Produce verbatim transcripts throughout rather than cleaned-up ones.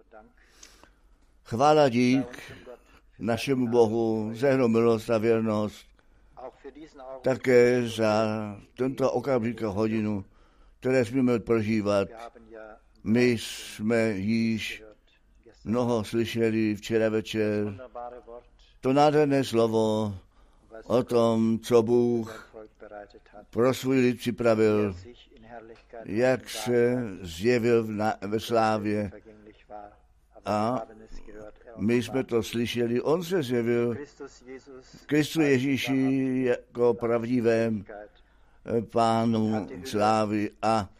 Chvála dík našemu Bohu za jeho milost a věrnost, také za tento okamžik a hodinu, které smíme prožívat. My jsme již mnoho slyšeli včera večer to nádherné slovo o tom, co Bůh pro svůj lid připravil, jak se zjevil na, ve slávě. A my jsme to slyšeli, on se zjevil Kristu Ježíši jako pravdivém Pánu slávy a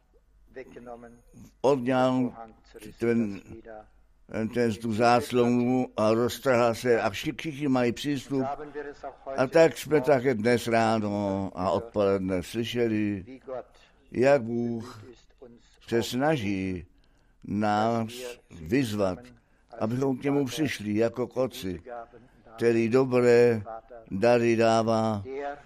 odňal ten, ten tu záclonu a roztrhla se a všichni mají přístup. A tak jsme také dnes ráno a odpoledne slyšeli, jak Bůh se snaží nás vyzvat, abychom k němu přišli jako k otci, který dobré dary dává,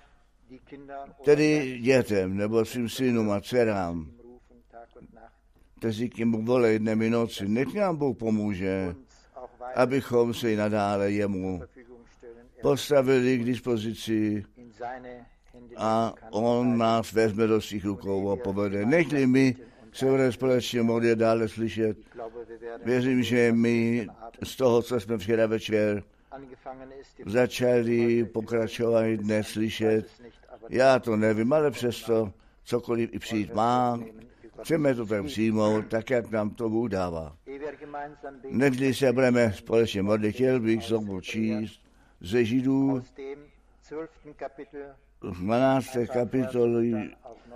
tedy dětem nebo svým synům a dcerám, kteří k němu volají dnem i noci. Nech nám Bůh pomůže, abychom se i nadále jemu postavili k dispozici a on nás vezme do svých rukou a povede. Nechli my se budeme společně modlit dále slyšet. Věřím, že my z toho, co jsme včera večer začali pokračovat dnes slyšet, já to nevím, ale přesto cokoliv i přijít má, chceme to tak přijmout, tak jak nám to Bůh dává. Než se budeme společně modlit, chtěl bych znovu číst ze Židů z dvanácté kapitoly.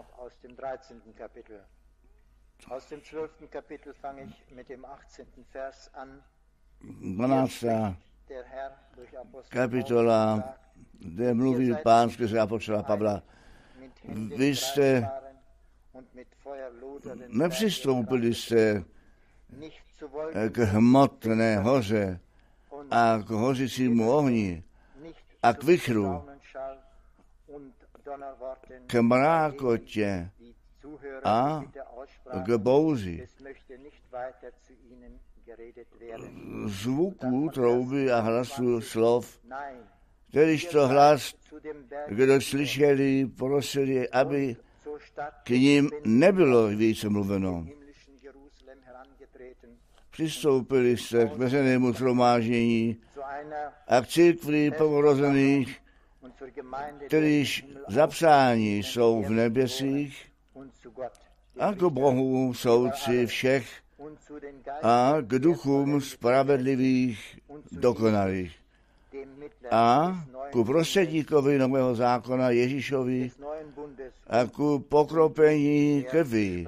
dvanáctá kapitola, kde mluví Pán skrze apoštola Pavla. Vy jste nepřistoupili jste k hmotné hoře a k hořícímu ohni a k vichru, k mrákotě a k bouři, zvuků trouby a hlasu slov, kterýž to hlas, kdo slyšeli, prosili, aby k ním nebylo více mluveno. Přistoupili jste k veřejnému shromáždění a k církvi prvorozených, kterýž zapsáni jsou v nebesích, a k Bohu soudci všech a k duchům spravedlivých dokonalých a ku prostředníkovi nového zákona Ježíšovi a ku pokropení krví.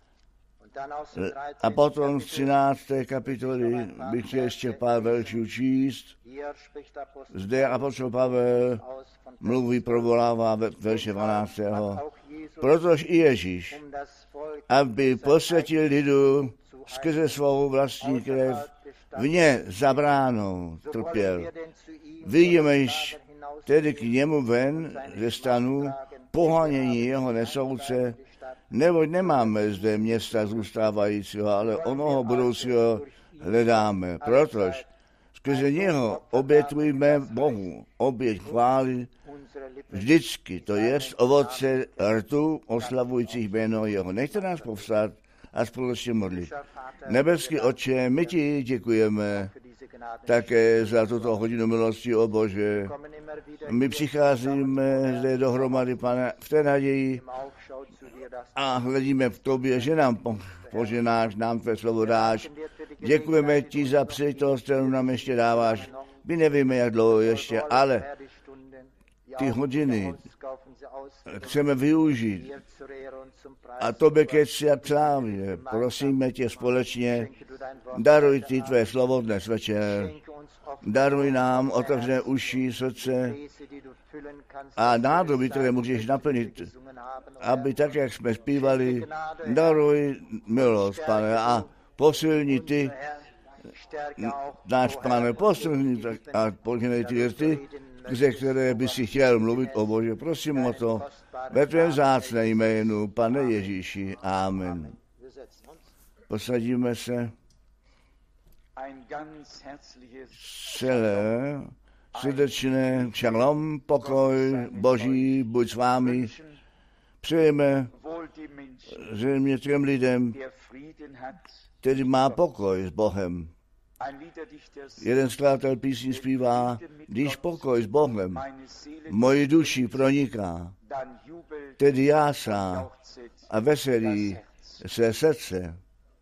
A potom z třinácté kapitoly bych chtěl ještě pár veršů číst. Zde apoštol Pavel mluví, provolává ve verše dvanáctého Protože i Ježíš, aby posvětil lidu skrze svou vlastní krev, v ně zabránou trpěl. Vidíme již tedy k němu ven ze stanu pohanění jeho nesouce, neboť nemáme zde města zůstávajícího, ale onoho budoucího hledáme. Protož skrze něho obětujeme Bohu oběť chvály vždycky, to jest ovoce rtu oslavujících jméno jeho. Nechte nás povstat a společně modlit. Nebeský Otče, my ti děkujeme také za tuto hodinu milosti, o Bože. My přicházíme zde dohromady, Pane, v té naději a hledíme v tobě, že nám poženáš, nám tvé slovo dáš. Děkujeme ti za příležitost, kterou nám ještě dáváš. My nevíme, jak dlouho ještě, ale ty hodiny chceme využít a tobě ke cti a slávě. Prosíme tě společně, daruj ty tvé slovo dnes večer, daruj nám otevřené uši, srdce a nádoby, které můžeš naplnit, aby tak, jak jsme zpívali, daruj milost, Pane, a posilni ty, náš Pane, posilni a požehnej ty rty, ze které by si chtěl mluvit, o Bože. Prosím o to ve tvém vzácné jménu, Pane Ježíši. Amen. Posadíme se. celé srdečné šalom, pokoj Boží, buď s vámi. Přejeme zřejmě těm lidem, který má pokoj s Bohem. Jeden skladatel písní zpívá, když pokoj s Bohem moji duši proniká, tedy jásá a veselí se srdce.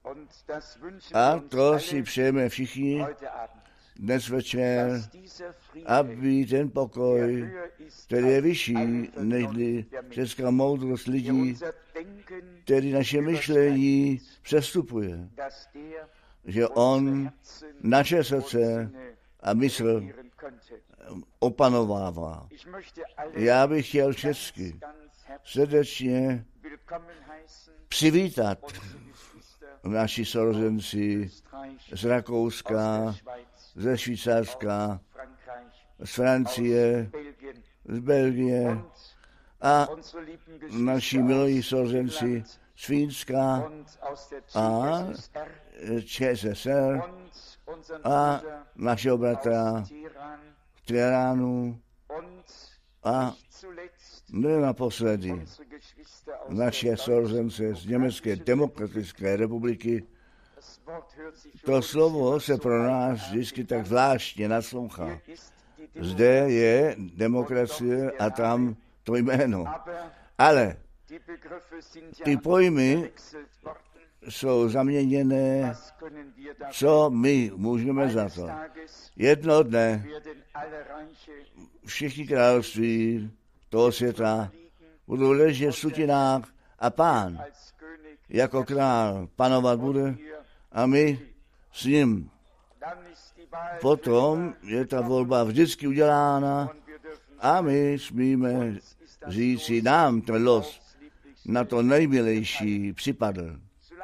A to si přejeme všichni dnes večer, aby ten pokoj, který je vyšší než česká moudrost lidí, který naše myšlení přestupuje, že on naše srdce a mysl opanovává. Já bych chtěl všechny srdečně přivítat naši sourozenci z Rakouska, ze Švýcarska, z Francie, z Belgie a naši milí sourozenci z Fínska a ČSSR a našeho bratra v Teheránu a ne naposledy naše sourozence z Německé demokratické republiky. To slovo se pro nás vždycky tak zvláštně naslouchá. Zde je demokracie a tam to jméno. Ale ty pojmy jsou zaměněné, co my můžeme za to. Jedno dne všichni království toho světa budou ležet v sutinách a Pán jako král panovat bude a my s ním. Potom je ta volba vždycky udělána a my smíme říct si, nám ten los na to nejmilejší připadl.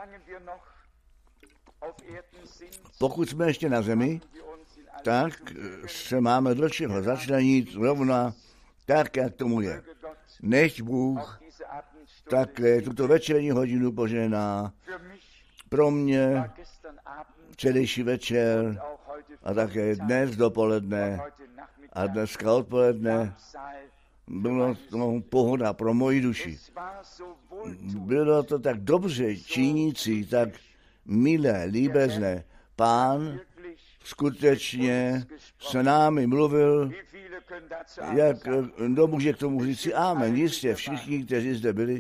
Pokud jsme ještě na zemi, tak se máme do čeho začlenit rovna tak, jak tomu je. Nechť Bůh také tuto večerní hodinu požehná pro mě včerejší večer a také dnes dopoledne a dneska odpoledne. Bylo to pohoda pro moji duši. Bylo to tak dobře činící, tak milé, líbezné. Pán skutečně s námi mluvil, jak kdo může k tomu říct si amen. Jistě všichni, kteří zde byli.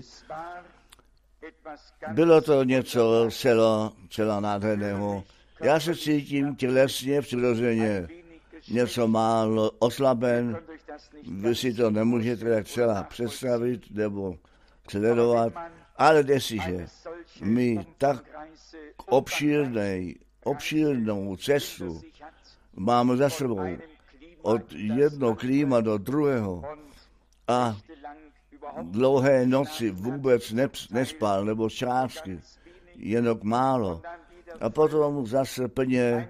Bylo to něco celo, celo nádherného. Já se cítím tělesně, přirozeně něco málo oslaben. Vy si to nemůžete tak celá představit nebo sledovat, ale jestliže my tak obšírnej, obšírnou cestu máme za sebou od jednoho klíma do druhého a dlouhé noci vůbec nespal nebo částky, jenom málo. A potom zase plně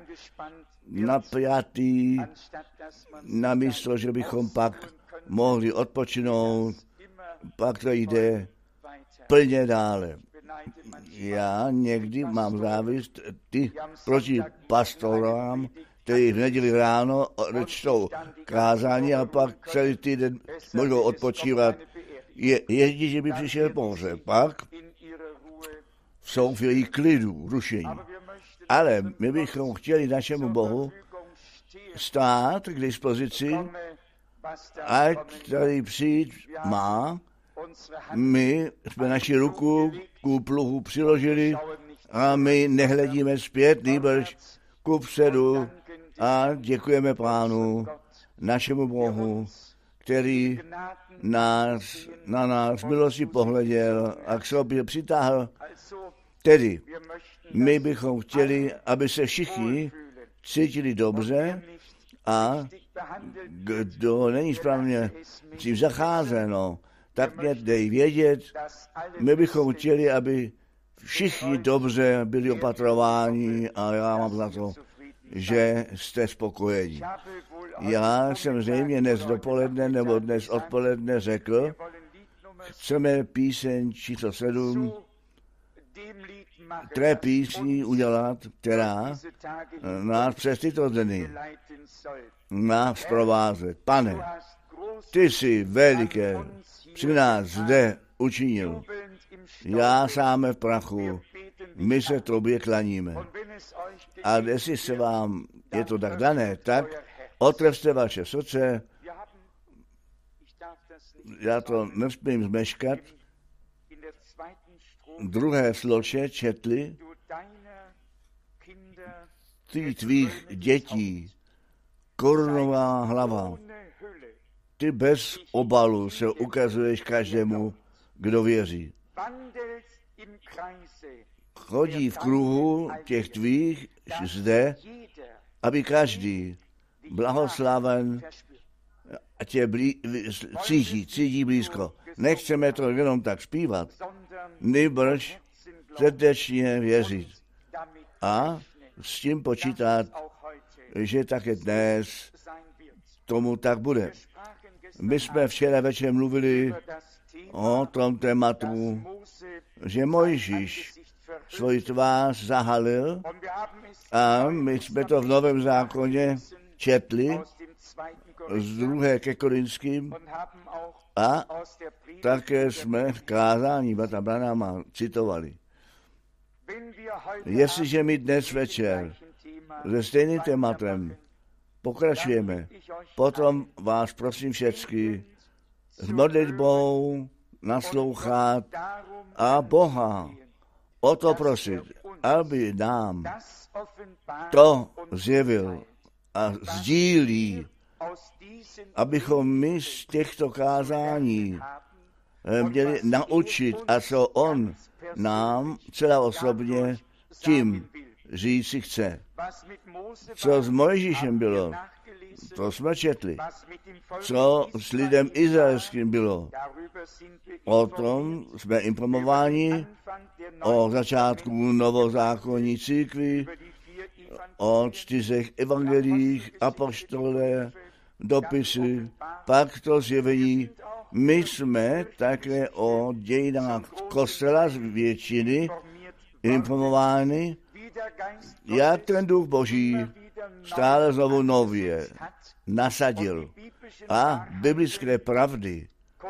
napjatý, namísto, že bychom pak mohli odpočinout, pak to jde plně dále. Já někdy mám závist ty proti pastorám, kteří v neděli ráno čtou kázání a pak celý týden mohou odpočívat. Je, jezdí, že by přišel pohřeb, pak jsou v jejich klidu, rušení. Ale my bychom chtěli našemu Bohu stát k dispozici, ať tady přijít má. My jsme naši ruku ku pluhu přiložili a my nehledíme zpět, nýbrž ku předu a děkujeme Pánu, našemu Bohu, který nás, na nás milosti pohleděl a k sobě přitáhl. Tedy my bychom chtěli, aby se všichni cítili dobře a kdo není správně s tím zacházeno, tak mě dej vědět, my bychom chtěli, aby všichni dobře byli opatrováni a já mám za to, že jste spokojení. Já jsem zřejmě dnes dopoledne nebo dnes odpoledne řekl, chceme píseň číslo sedm té písni udělat, která nás přes tyto dny má zprovázet. Pane, ty jsi veliké při nás zde učinil. Já sám v prachu, my se tobě klaníme. A jestli se vám je to tak dané, tak otevřte vaše srdce. Já to nesmím zmeškat. Druhé sloče četli, ty tvých dětí, korunová hlava, ty bez obalu se ukazuješ každému, kdo věří. Chodí v kruhu těch tvých zde, aby každý blahoslaven a tě blí, cítí, cítí blízko. Nechceme to jenom tak zpívat, nýbrž srdečně věřit. A s tím počítat, že také dnes tomu tak bude. My jsme včera večer mluvili o tom tématu, že Mojžíš svůj tvář zahalil a my jsme to v Novém zákoně četli z druhé ke Korinským a také jsme v kázání Bratra Branhama citovali. Jestliže my dnes večer se stejným tématem pokračujeme, potom vás prosím všecky s modlitbou naslouchat a Boha o to prosit, aby nám to zjevil a sdílí, abychom my z těchto kázání měli naučit a co on nám celá osobně tím říci chce. Co s Mojžíšem bylo, to jsme četli. Co s lidem izraelským bylo, o tom jsme informováni o začátku novozákonní církvi, o čtyřech evangelích, apoštole, dopisy, pak to zjevení. My jsme také o dějinách kostela z většiny informováni, jak ten duch Boží stále znovu nově nasadil a biblické pravdy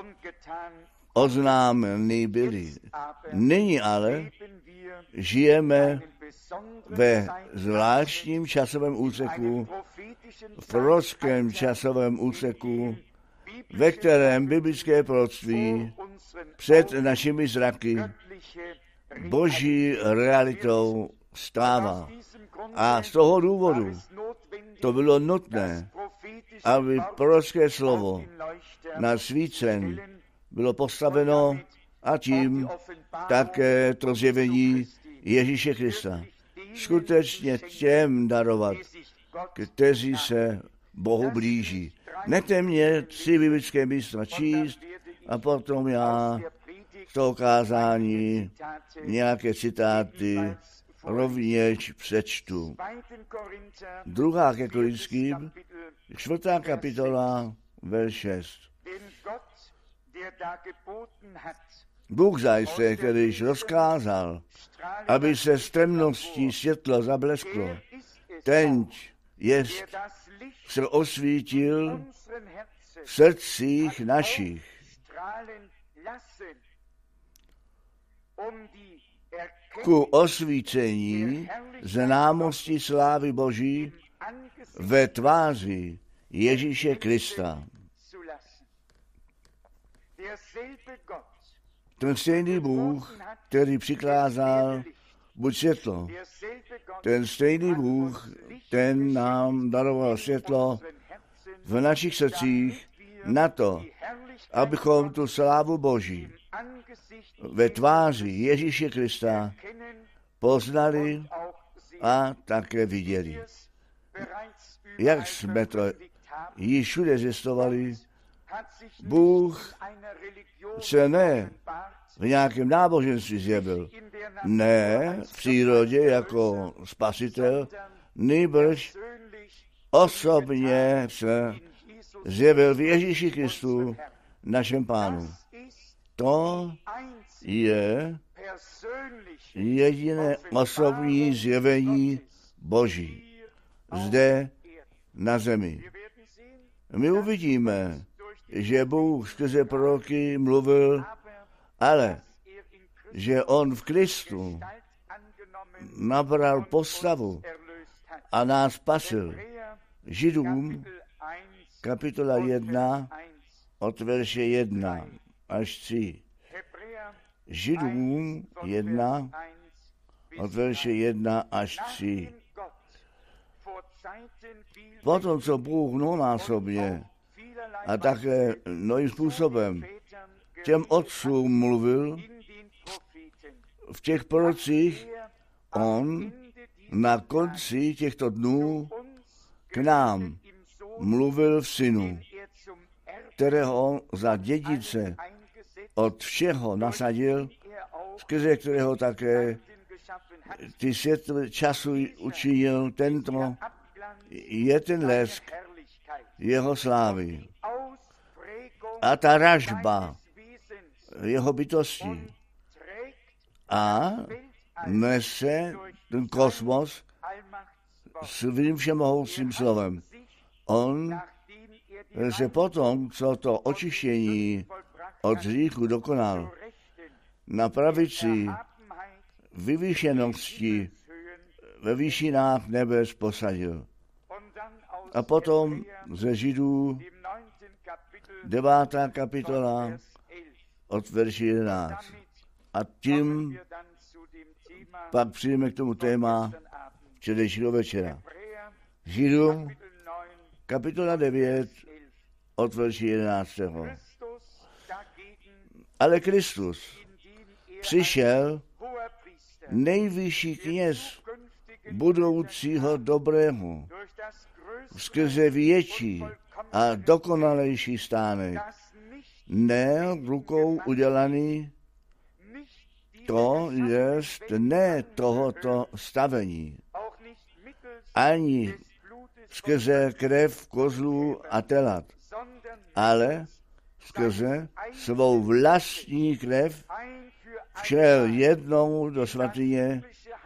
oznámeny byly. Nyní ale žijeme ve zvláštním časovém úseku, v prorockém časovém úseku, ve kterém biblické proroctví před našimi zraky Boží realitou stává. A z toho důvodu to bylo nutné, aby prorocké slovo na svícen bylo postaveno a tím také to zjevení Ježíše Krista. Skutečně těm darovat, kteří se Bohu blíží. Nechte mě tři biblické místa číst a potom já z toho kázání nějaké citáty rovněž přečtu. Druhá ke Korinským, čtvrtá kapitola, verš šest. Bůh zajisté, kterýž rozkázal, aby se z temností světlo zablesklo, tenť jest se osvítil v srdcích našich. Ku osvícení známosti slávy Boží ve tváři Ježíše Krista. Ten stejný Bůh, který přikázal buď světlo, ten stejný Bůh, ten nám daroval světlo v našich srdcích na to, abychom tu slávu Boží ve tváři Ježíše Krista poznali a také viděli. Jak jsme to již všude zjistovali, Bůh se ne v nějakém náboženství zjevil, ne v přírodě jako spasitel, nýbrž osobně se zjevil v Ježíši Kristu, našem Pánu. To je jediné osobní zjevení Boží zde na zemi. My uvidíme, že Bůh skrze proroky mluvil, ale že on v Kristu nabral postavu a nás spasil. Židům kapitola jedna od verše jedna až tři. Židům jedna od verše jedna až tři. Potom, co Bůh mnohonásobně a také novým způsobem těm otcům mluvil v těch prorocích, on na konci těchto dnů k nám mluvil v Synu, kterého za dědice od všeho nasadil, skrze kterého také ty světlo času učinil. Tento je ten lesk jeho slávy a ta ražba jeho bytosti a nese ten kosmos svým všemohoucím slovem. On se potom, co to očištění od hříchu dokonal, na pravici vyvýšenosti ve výšinách nebes posadil. A potom ze Židů devátá kapitola od verši jedenáct. A tím pak přijdeme k tomu téma včerejšího večera. Židům kapitola devět od verši jedenáctého. Ale Kristus přišel nejvyšší kněz budoucího dobrého skrze větší a dokonalejší stánek, ne rukou udělaný, to jest ne tohoto stavení, ani skrze krev kozlů a telat, ale skrze svou vlastní krev všel jednou do svatyně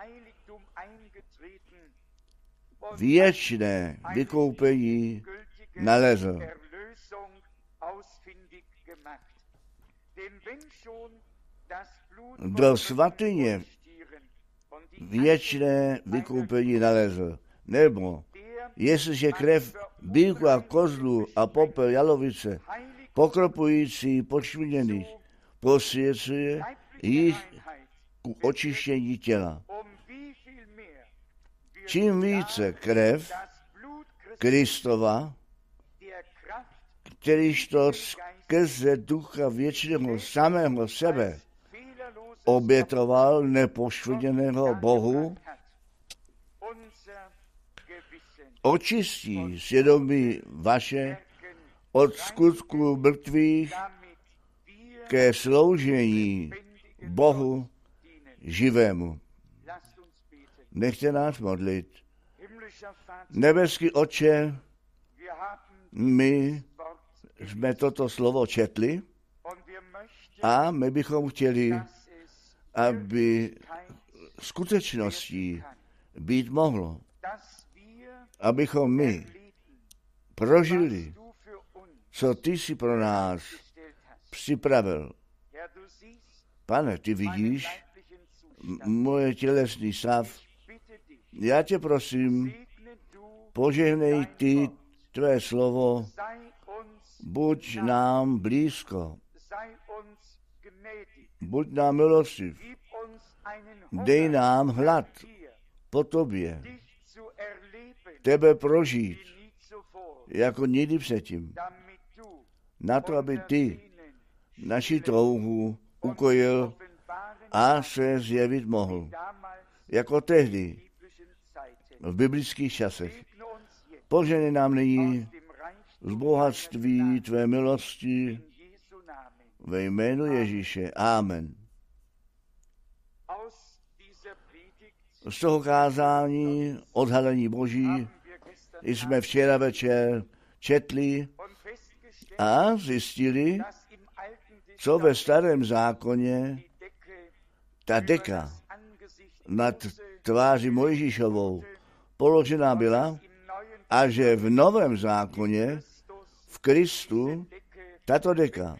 věčné vykoupení nalezl. Do svatyně věčné vykoupení nalezl. Nebo jestliže krev býku a kozlu a popel jalovice pokropující počviněných posvěcuje jich ku očištění těla. Čím více krev Kristova, kterýž to skrze ducha věčného samého sebe obětoval nepoškvrněného Bohu, očistí svědomí vaše od skutku mrtvých ke sloužení Bohu živému. Nechte nás modlit. Nebeský Otče, my jsme toto slovo četli a my bychom chtěli, aby skutečností být mohlo, abychom my prožili, co ty jsi pro nás připravil. Pane, ty vidíš moje tělesný stav. Já tě prosím, požehnej ty tvé slovo, buď nám blízko, buď nám milostiv, dej nám hlad po tobě, tebe prožít, jako nikdy předtím, na to, aby ty naši touhu ukojil a se zjevit mohl, jako tehdy v biblických časech. Požehnej nám nyní z bohatství tvé milosti ve jménu Ježíše. Amen. Z toho kázání odhalení Boží jsme včera večer četli a zjistili, co ve starém zákoně ta deka nad tváří Mojžíšovou položená byla a že v Novém zákoně v Kristu tato deka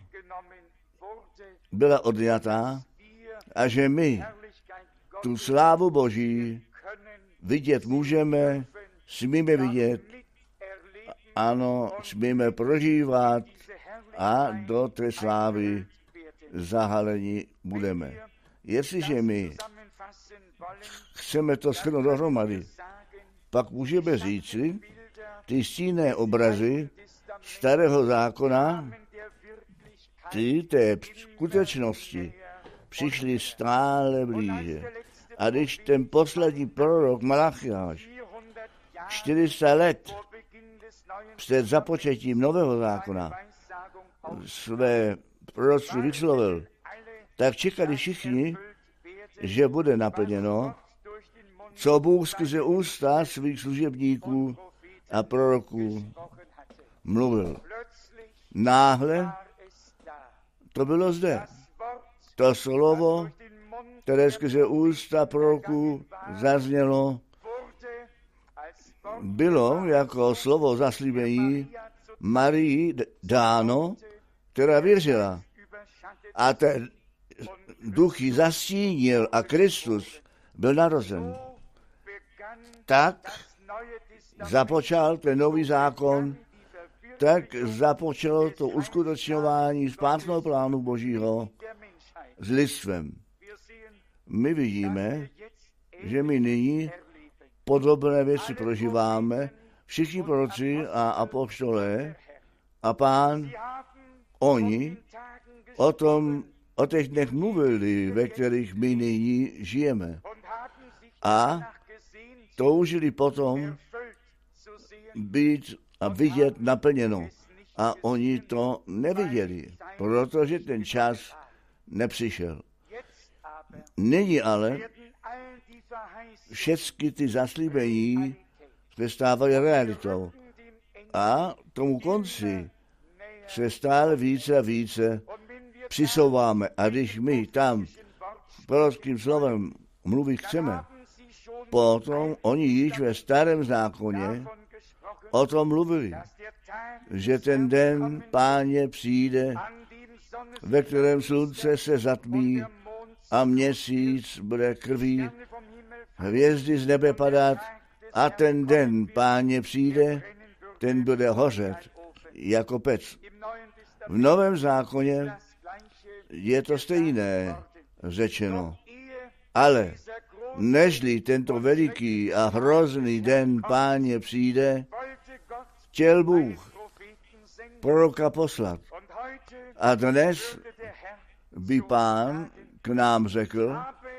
byla odňatá a že my tu slávu Boží vidět můžeme, smíme vidět, ano, smíme prožívat a do té slávy zahalení budeme. Jestliže my chceme to shrnout dohromady, pak můžeme říci, ty stínné obrazy starého zákona, ty té skutečnosti přišly stále blíže. A když ten poslední prorok Malachiáš čtyři sta let před započetím nového zákona své proroctví vyslovil, tak čekali všichni, že bude naplněno, co Bůh skrze ústa svých služebníků a proroků mluvil. Náhle to bylo zde. To slovo, které skrze ústa proroků zaznělo, bylo jako slovo zaslíbení Marii dáno, která věřila. A ten duch ji zastínil a Kristus byl narozen. Tak započal ten nový zákon, tak započalo to uskutečňování spásného plánu Božího s lidstvem. My vidíme, že my nyní podobné věci prožíváme, všichni proroci a apoštolé a Pán, oni o tom, o těch dnech mluvili, ve kterých my nyní žijeme. A toužili potom být a vidět naplněno. A oni to neviděli, protože ten čas nepřišel. Nyní ale všechny ty zaslíbení se stávají realitou. A tomu konci se stále více a více přisouváme. A když my tam prorockým slovem mluvit chceme, potom oni již ve starém zákoně o tom mluvili, že ten den Páně přijde, ve kterém slunce se zatmí a měsíc bude krví, hvězdy z nebe padat a ten den Páně přijde, ten bude hořet jako pec. V Novém zákoně je to stejné řečeno, ale nežli tento veliký a hrozný den Páně přijde, chtěl Bůh proroka poslat. A dnes by Pán k nám řekl,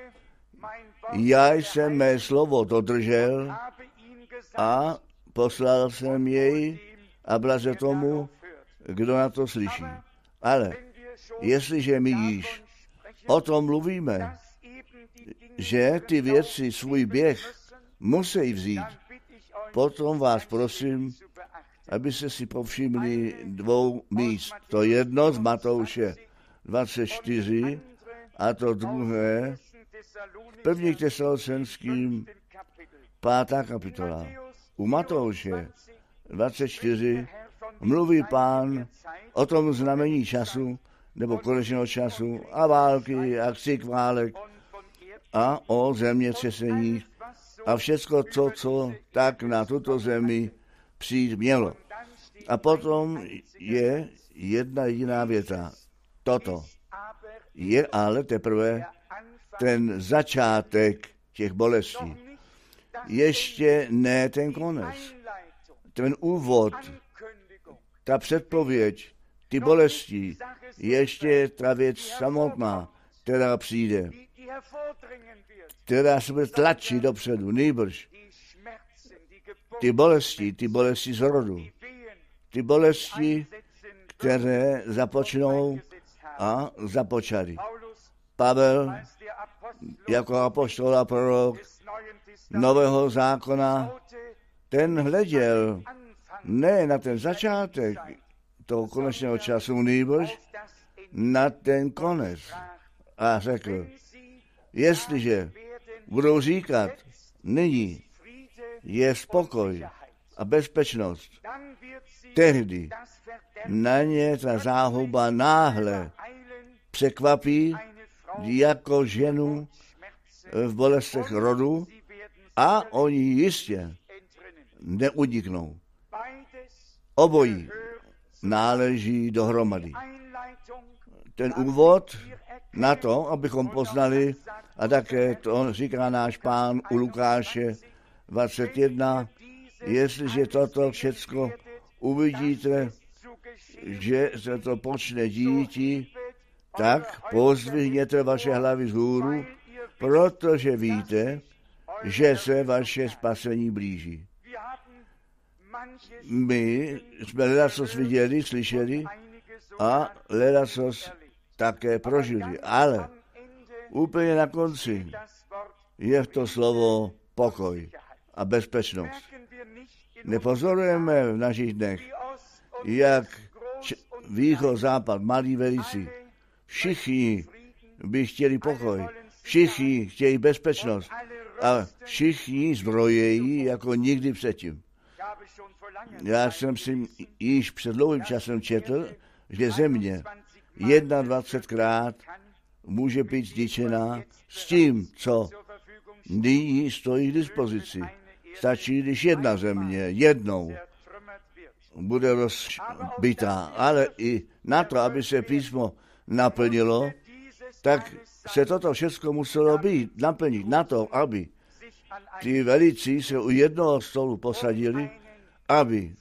já jsem mé slovo dodržel a poslal jsem jej a blaze tomu, kdo na to slyší. Ale jestliže my již o tom mluvíme, že ty věci svůj běh musí vzít, potom vás prosím, abyste si povšimli dvou míst. To jedno z Matouše dvacet čtyři a to druhé první Tesalonickým pátá kapitola. U Matouše dvacet čtyři mluví Pán o tom znamení času, nebo konečného času a války a křik válek a o zemětřeseních a všecko to, co tak na tuto zemi přijít mělo. A potom je jedna jediná věta. Toto je ale teprve ten začátek těch bolestí. Ještě ne ten konec. Ten úvod, ta předpověď, ty bolesti, ještě ta věc samotná, která přijde, která se bude tlačit dopředu, nýbrž. Ty bolesti, ty bolesti z rodu, ty bolesti, které započnou a započali. Pavel jako apoštol a prorok Nového zákona, ten hleděl ne na ten začátek toho konečného času, nýbrž na ten konec. A řekl, Jestliže budou říkat, nyní je spokoj a bezpečnost, tehdy na ně ta záhuba náhle překvapí jako ženu v bolestech rodu a oni jistě neuniknou. Obojí náleží dohromady. Ten úvod na to, abychom poznali, a také to říká náš Pán u Lukáše dvacet jedna, jestliže toto všecko uvidíte, že se to počne díti, tak pozdvihněte vaše hlavy vzhůru, protože víte, že se vaše spasení blíží. My jsme ledacos viděli, slyšeli a ledacos také prožili, ale úplně na konci je to slovo pokoj a bezpečnost. Nepozorujeme v našich dnech, jak č- východ, západ, malí velici, všichni by chtěli pokoj, všichni chtějí bezpečnost a všichni zbrojejí jako nikdy předtím. Já jsem si již před dlouhým časem četl, že země dvacetkrát může být zničená s tím, co nyní stojí k dispozici. Stačí, když jedna země jednou bude rozbitá, ale i na to, aby se písmo naplnilo, tak se toto všechno muselo být, naplnit na to, aby ty velici se u jednoho stolu posadili, aby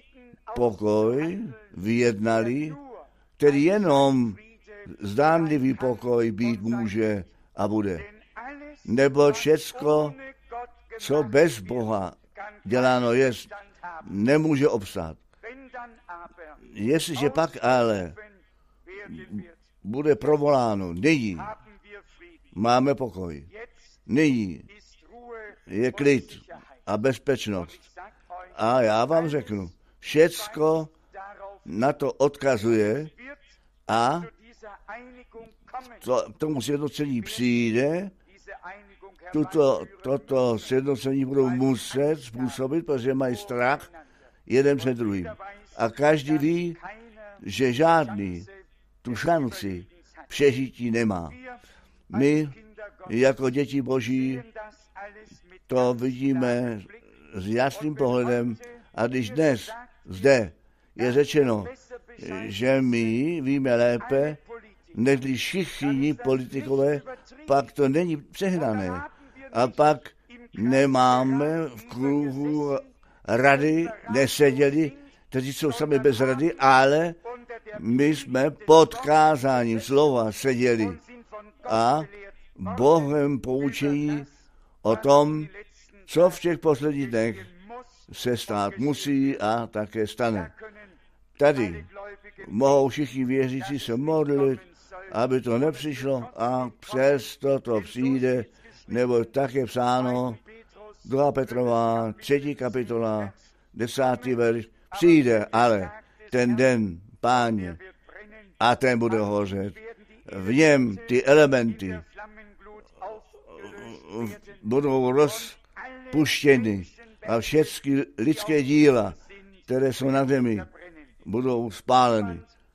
pokoj vyjednali, který jenom zdánlivý pokoj být může a bude. Nebo všecko, co bez Boha děláno je, nemůže obstát. Jestliže pak ale bude provoláno, nyní máme pokoj, nyní je klid a bezpečnost. A já vám řeknu, všecko na to odkazuje a to, tomu sjednocení přijde, tuto, toto sjednocení budou muset způsobit, protože mají strach jeden před druhým. A každý ví, že žádný tu šanci přežití nemá. My, jako děti Boží, to vidíme s jasným pohledem a když dnes zde je řečeno, že my víme lépe, než všichni politikové, pak to není přehnané. A pak nemáme v kruhu rady, neseděli, kteří jsou sami bez rady, ale my jsme pod kázáním slova seděli a Bohem poučení o tom, co v těch posledních dnech se stát musí a také stane. Tady mohou všichni věřící se modlit, aby to nepřišlo a přesto to přijde, nebo tak je psáno, druhá Petrova, třetí kapitola, desátý verš, přijde, ale ten den, Páně, a ten bude hořet. V něm ty elementy budou rozpuštěny a všechny lidské díla, které jsou na zemi, budou spáleny.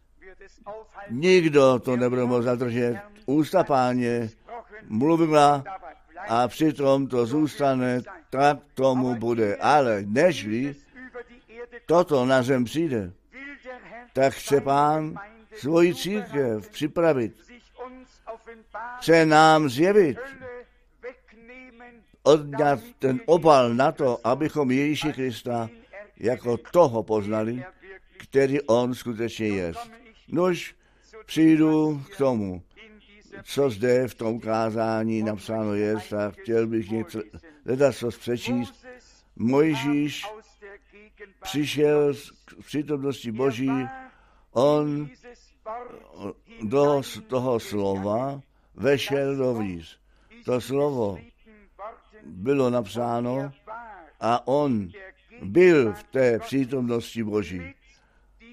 Nikdo to nebude moct zadržet. Ústa Páně mluvila a přitom to zůstane, tak tomu bude. Ale nežli toto na zem přijde, tak chce Pán svoji církev připravit. Chce nám zjevit, odňat ten obal na to, abychom Ježíši Krista jako toho poznali, který on skutečně je. Nož přijdu k tomu, co zde v tom kázání napsáno je, a chtěl bych něco ledacos přečíst. Mojžíš přišel z přítomnosti Boží, on do toho slova vešel dovnitř. To slovo bylo napsáno a on byl v té přítomnosti Boží.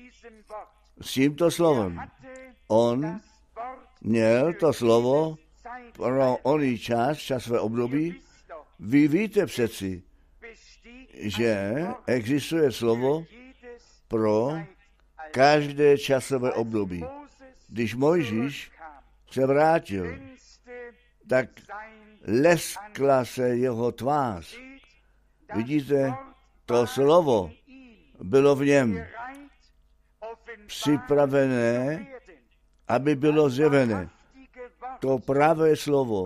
S tímto slovem on měl to slovo pro oný čas, časové období. Vy víte přeci, že existuje slovo pro každé časové období. Když Mojžíš se vrátil, tak leskla se jeho tvář. Vidíte, to slovo bylo v něm připravené, aby bylo zjevené. To pravé slovo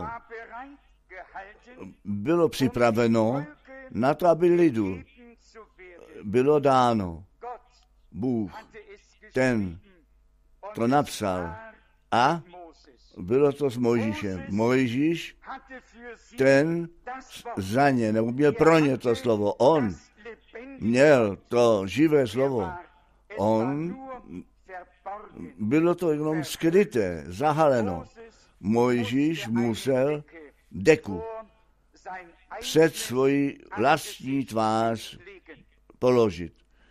bylo připraveno na to, aby lidu bylo dáno. Bůh, ten to napsal a bylo to s Mojžíšem. Mojžíš, ten za ně, nebo měl pro ně to slovo. On měl to živé slovo. On, bylo to jenom skryté, zahaleno. Mojžíš musel deku před svoji vlastní tvář položit.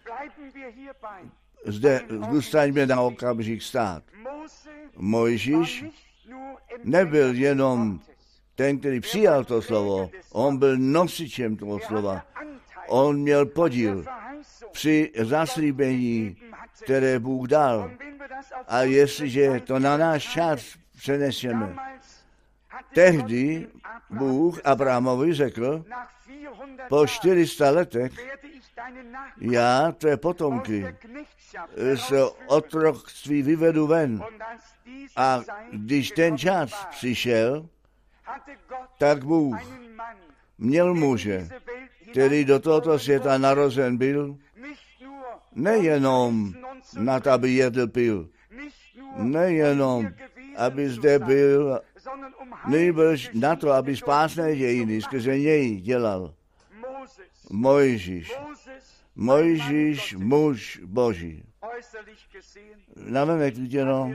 Zde zůstaňme na okamžik stát. Mojžíš nebyl jenom ten, který přijal to slovo, on byl nosičem toho slova. On měl podíl při zaslíbení, které Bůh dal. A jestliže to na náš čas přeneseme, tehdy Bůh Abrahamovi řekl, po čtyřista letech já tvé potomky z otroctví vyvedu ven. A když ten čas přišel, tak Bůh měl muže, který do tohoto světa narozen byl, nejenom na to, aby jedl pil, nejenom, aby zde byl, nejbrž na to, aby spásné dějiny skrze něj dělal. Mojžíš, Mojžíš, muž Boží. Navenek viděno,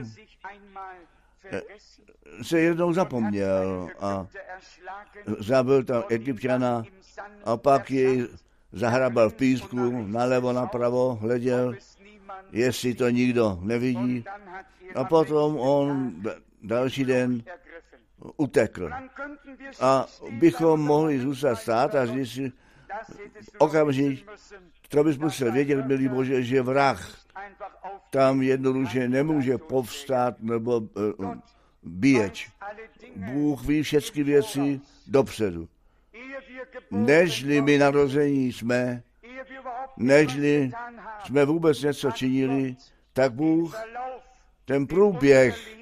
se jednou zapomněl a zabil tam Egypťana a pak jej zahrabal v písku, nalevo, napravo, hleděl, jestli to nikdo nevidí. A potom on další den utekl. A bychom mohli zůstat stát a říct si, okamžik, to bys musel vědět, milý Bože, že vrah tam jednoduše nemůže povstát nebo uh, bíječ. Bůh ví všechny věci dopředu. Nežli my narození jsme, nežli jsme vůbec něco činili, tak Bůh ten průběh,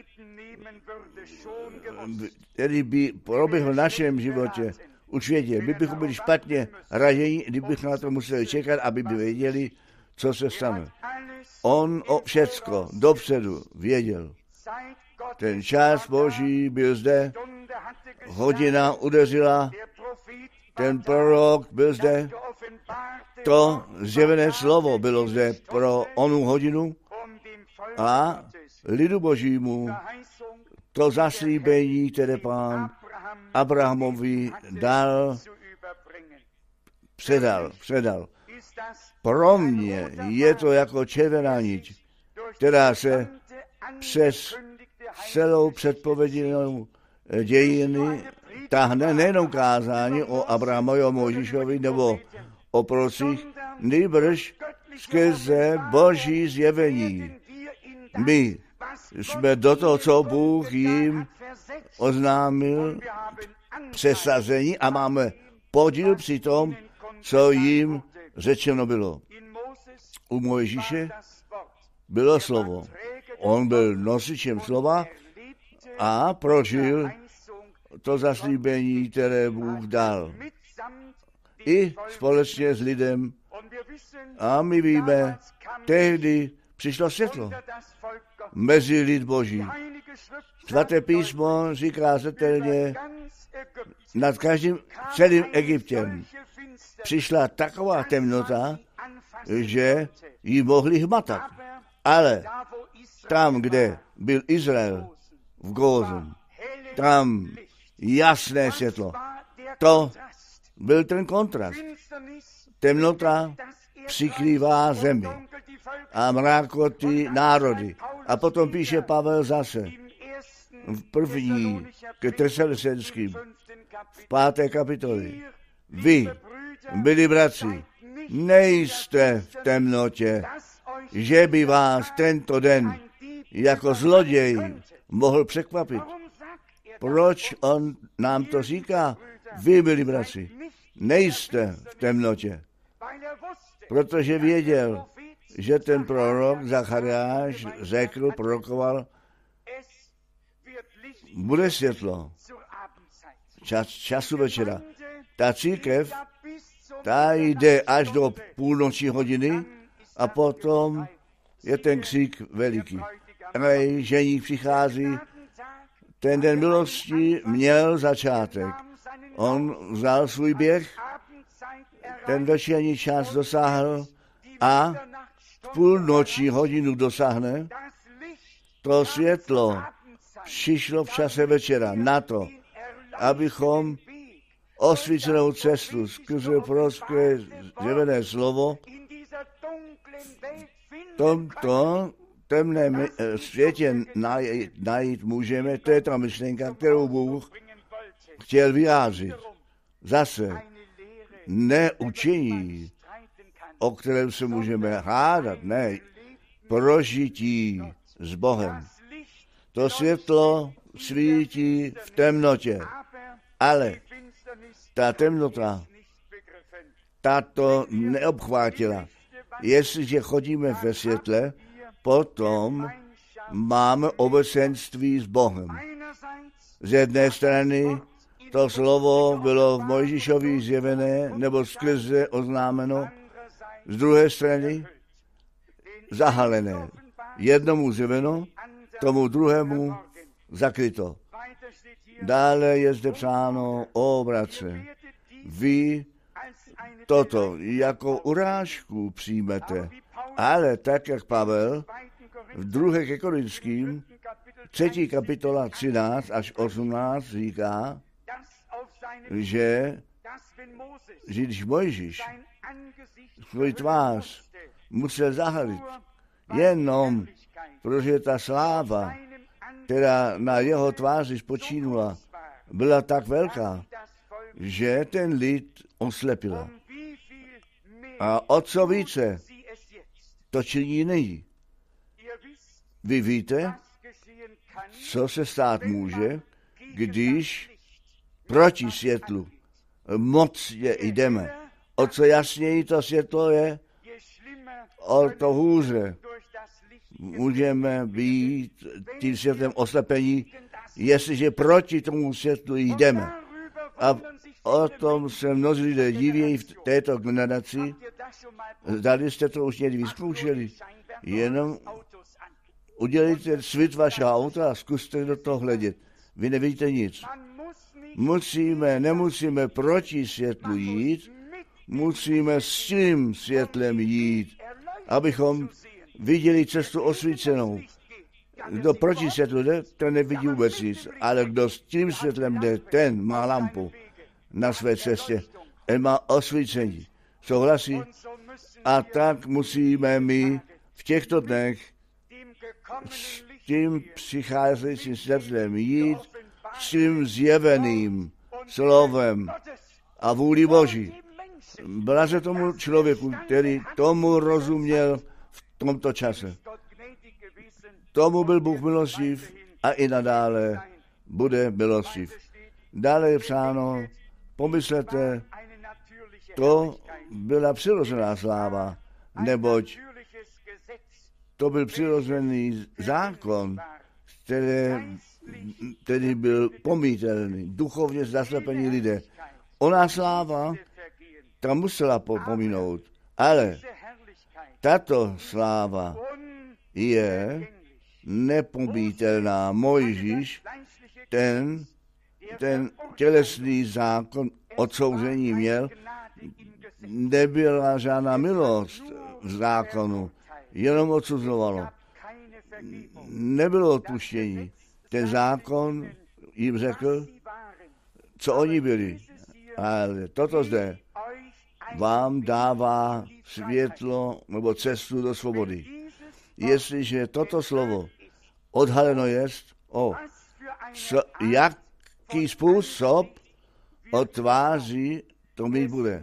který by proběhl v našem životě, u světě, my bychom byli špatně raději, kdybychom na to museli čekat, aby by věděli, co se stane. On o všecko dopředu věděl. Ten čas Boží byl zde, hodina udeřila, ten prorok byl zde, to zjevené slovo bylo zde pro onu hodinu a lidu Božímu to zaslíbení, které Pán Abrahamovi dal, předal, předal. Pro mě je to jako červená niť, která se přes celou předpověděnou dějiny tahne nejenom kázání o Abrahamovi, o Mojžíšovi nebo o prorocích, nýbrž skrze Boží zjevení. My jsme do toho, co Bůh jim oznámil, přesazení a máme podíl při tom, co jim řečeno bylo. U Mojžíše bylo slovo. On byl nosičem slova a prožil to zaslíbení, které Bůh dal. I společně s lidem. A my víme, tehdy přišlo světlo mezi lid Boží. Svaté písmo říká zetelně, nad každým celým Egyptem přišla taková temnota, že ji mohli hmatat. Ale tam, kde byl Izrael v Gózen, tam jasné světlo. To byl ten kontrast. Temnota přikrývá zemi a mrákoty národy. A potom píše Pavel zase v první ke Tesalonickým v páté kapitoli. Vy, milí bratři, nejste v temnotě, že by vás tento den jako zloděj mohl překvapit. Proč on nám to říká? Vy, milí bratři, nejste v temnotě. Protože věděl, že ten prorok Zachariáš řekl, prorokoval, bude světlo čas, času večera. Ta církev, ta jde až do půlnoční hodiny a potom je ten křík veliký. Ej, ženík přichází, ten den milosti měl začátek. On vzal svůj běh, ten večerní čas dosáhl a v půlnoční hodinu dosáhne. To světlo přišlo v čase večera na to, abychom osvícenou cestu skrze prorocké zjevené slovo v tomto temném světě najít, najít můžeme. To je ta myšlenka, kterou Bůh chtěl vyjádřit. Zase neučení, o kterém se můžeme hádat, ne, prožití s Bohem. To světlo svítí v temnotě, ale ta temnota, ta to neobchvátila. Jestliže chodíme ve světle, potom máme obecenství s Bohem. Z jedné strany to slovo bylo v Mojžíšovi zjevené nebo skrze oznámeno, z druhé strany zahalené. Jednomu zjeveno, tomu druhému zakryto. Dále je zde psáno o bratře. Vy toto jako urážku přijmete, ale tak, jak Pavel v druhé ke Korinským, třetí kapitola třináct až osmnáct říká, že, že když Mojžíš svůj tvář musel zahalit, jenom protože ta sláva, která na jeho tváři spočínula, byla tak velká, že ten lid oslepila. A o co více to činí nyní. Vy víte, co se stát může, když proti světlu mocně jdeme. O co jasněji to světlo je, o to hůře můžeme být tím světlem oslepení, jestliže proti tomu světlu jdeme. A o tom se mnozí lidé diví v této generaci. Zdali jste to už někdy vyzkoušeli. Jenom udělejte svit vašeho auta a zkuste do toho hledět. Vy nevidíte nic. Musíme, nemusíme proti světlu jít, musíme s tím světlem jít, abychom viděli cestu osvícenou. Kdo proti světlu jde, ten nevidí vůbec nic, ale kdo s tím světlem jde, ten má lampu na své cestě, ten má osvícení. Souhlasí? A tak musíme my v těchto dnech s tím přicházejícím světlem jít, s tím zjeveným slovem a vůli Boží. Blaze tomu člověku, který tomu rozuměl v tomto čase. Tomu byl Bůh milostiv a i nadále bude milostiv. Dále je psáno, pomyslete, to byla přirozená sláva, neboť to byl přirozený zákon, který, který byl pomítelný, duchovně zaslepení lidé. Ona sláva, ta musela pominout, ale tato sláva je nepomítelná. Mojžíš, ten, ten tělesný zákon odsouzení měl, nebyla žádná milost v zákonu, jenom odsuzovalo. Nebylo odpuštění. Ten zákon jim řekl, co oni byli. Ale toto zde vám dává světlo nebo cestu do svobody. Jestliže toto slovo odhaleno jest, o, co, jaký způsob od tváří to mít bude.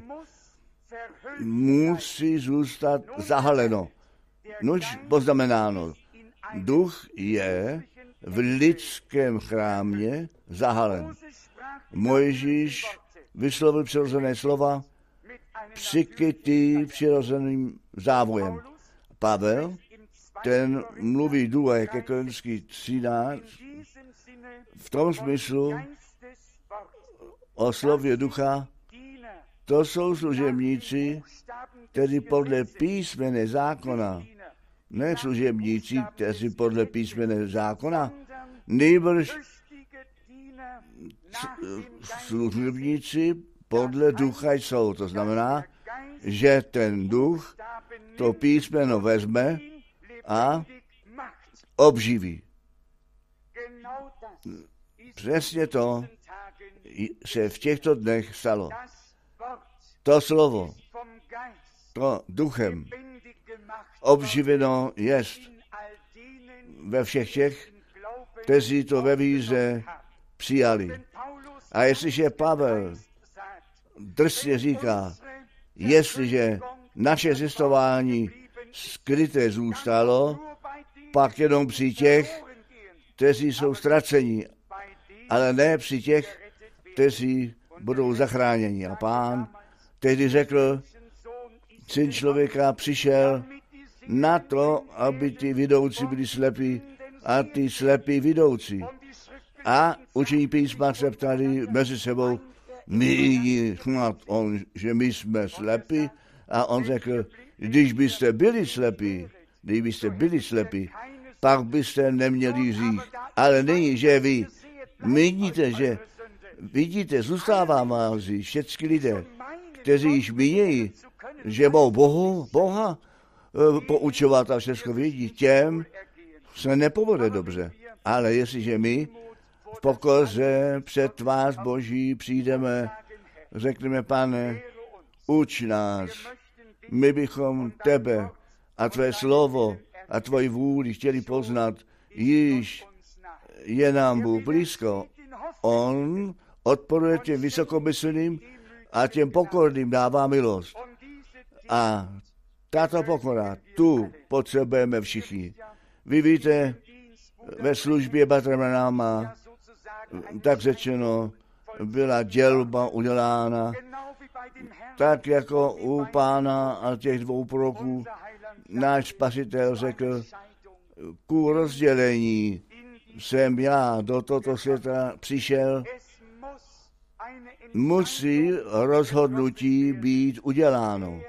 Musí zůstat zahaleno. Nuž poznamenáno, duch je v lidském chrámě zahalen. Mojžíš vyslovil přirozené slova, přikytý přirozeným závojem. Pavel, ten mluví druhé ke Korinským třináct v tom smyslu o slově ducha, to jsou služebníci, kteří podle písmene zákona, ne služebníci, kteří podle písmene zákona, nejbrž služebníci podle ducha jsou. To znamená, že ten duch to písmeno vezme a obživí. Přesně to se v těchto dnech stalo. To slovo, to duchem obživeno jest ve všech těch, kteří to ve víře přijali. A jestliže Pavel drsně říká, jestliže naše zjistování skryté zůstalo, pak jenom při těch, kteří jsou ztraceni, ale ne při těch, kteří budou zachráněni. A Pán tehdy řekl, Syn člověka přišel na to, aby ty vidoucí byli slepí a ty slepí vidoucí. A učení písma se ptali mezi sebou, my, on, že my jsme slepí, a on řekl, když byste byli slepí, když byste byli slepí, pak byste neměli hřích. Ale není, že vy vidíte, že vidíte, zůstává má hřích, všichni lidé, kteří již mínějí, že mohou Bohu, Boha poučovat a všechno vědí, těm se nepovede dobře. Ale jestliže my v pokoře před tvář Boží přijdeme, řekneme, Pane, uč nás, my bychom tebe a tvé slovo a tvoji vůli chtěli poznat, již je nám Bůh blízko. On odporuje těm vysokomyslným a těm pokorným dává milost. A tato pokora, tu potřebujeme všichni. Vy víte, ve službě Bratra Branhama, tak řečeno, byla dělba udělána, tak jako u Pána a těch dvou proroků, náš Spasitel řekl, ku rozdělení jsem já do tohoto světa přišel, musí rozhodnutí být uděláno.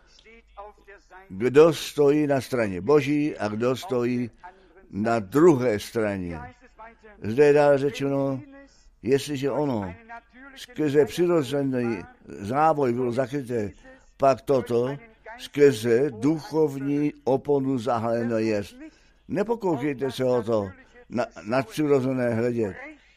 Kdo stojí na straně Boží a kdo stojí na druhé straně. Zde je dále řečeno, jestliže ono skrze přirozený závoj bylo zakryté, pak toto skrze duchovní oponu zahaleno jest. Nepokoušejte se o to na, nadpřirozené hledět.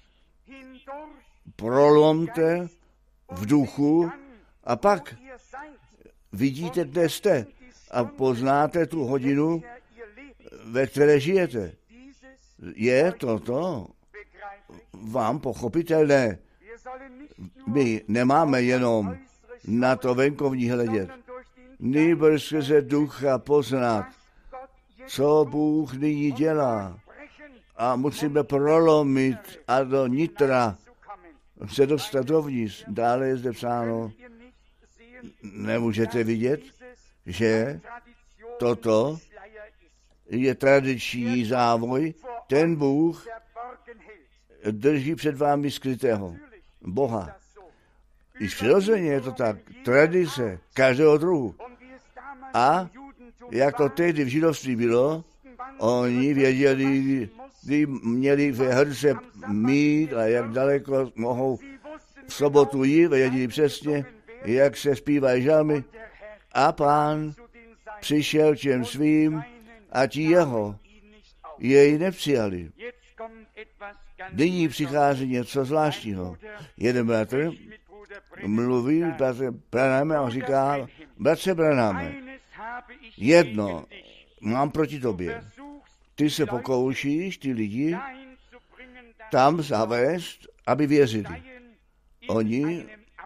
Prolomte v duchu a pak vidíte, kde jste a poznáte tu hodinu, ve které žijete. Je toto vám pochopitelné? My nemáme jenom na to venkovní hledět, nýbrž skrze ducha poznat, co Bůh nyní dělá. A musíme prolomit a do nitra se dostat dovnitř. Dále je zde psáno, nemůžete vidět, že toto je tradiční závoj, ten Bůh drží před vámi skrytého Boha. I přirozeně je to tak, tradice každého druhu. A jak to tehdy v židovství bylo, oni věděli, kdy měli ve hrce mít a jak daleko mohou v sobotu jít, věděli přesně, jak se zpívají žalmy. A Pán přišel těm svým a ti jeho jej nepřijali. Nyní přichází něco zvláštního. Jeden bratr mluví s bratrem Branhamem a říká, bratře Branhame, jedno mám proti tobě. Ty se pokoušíš ty lidi tam zavést, aby věřili. Oni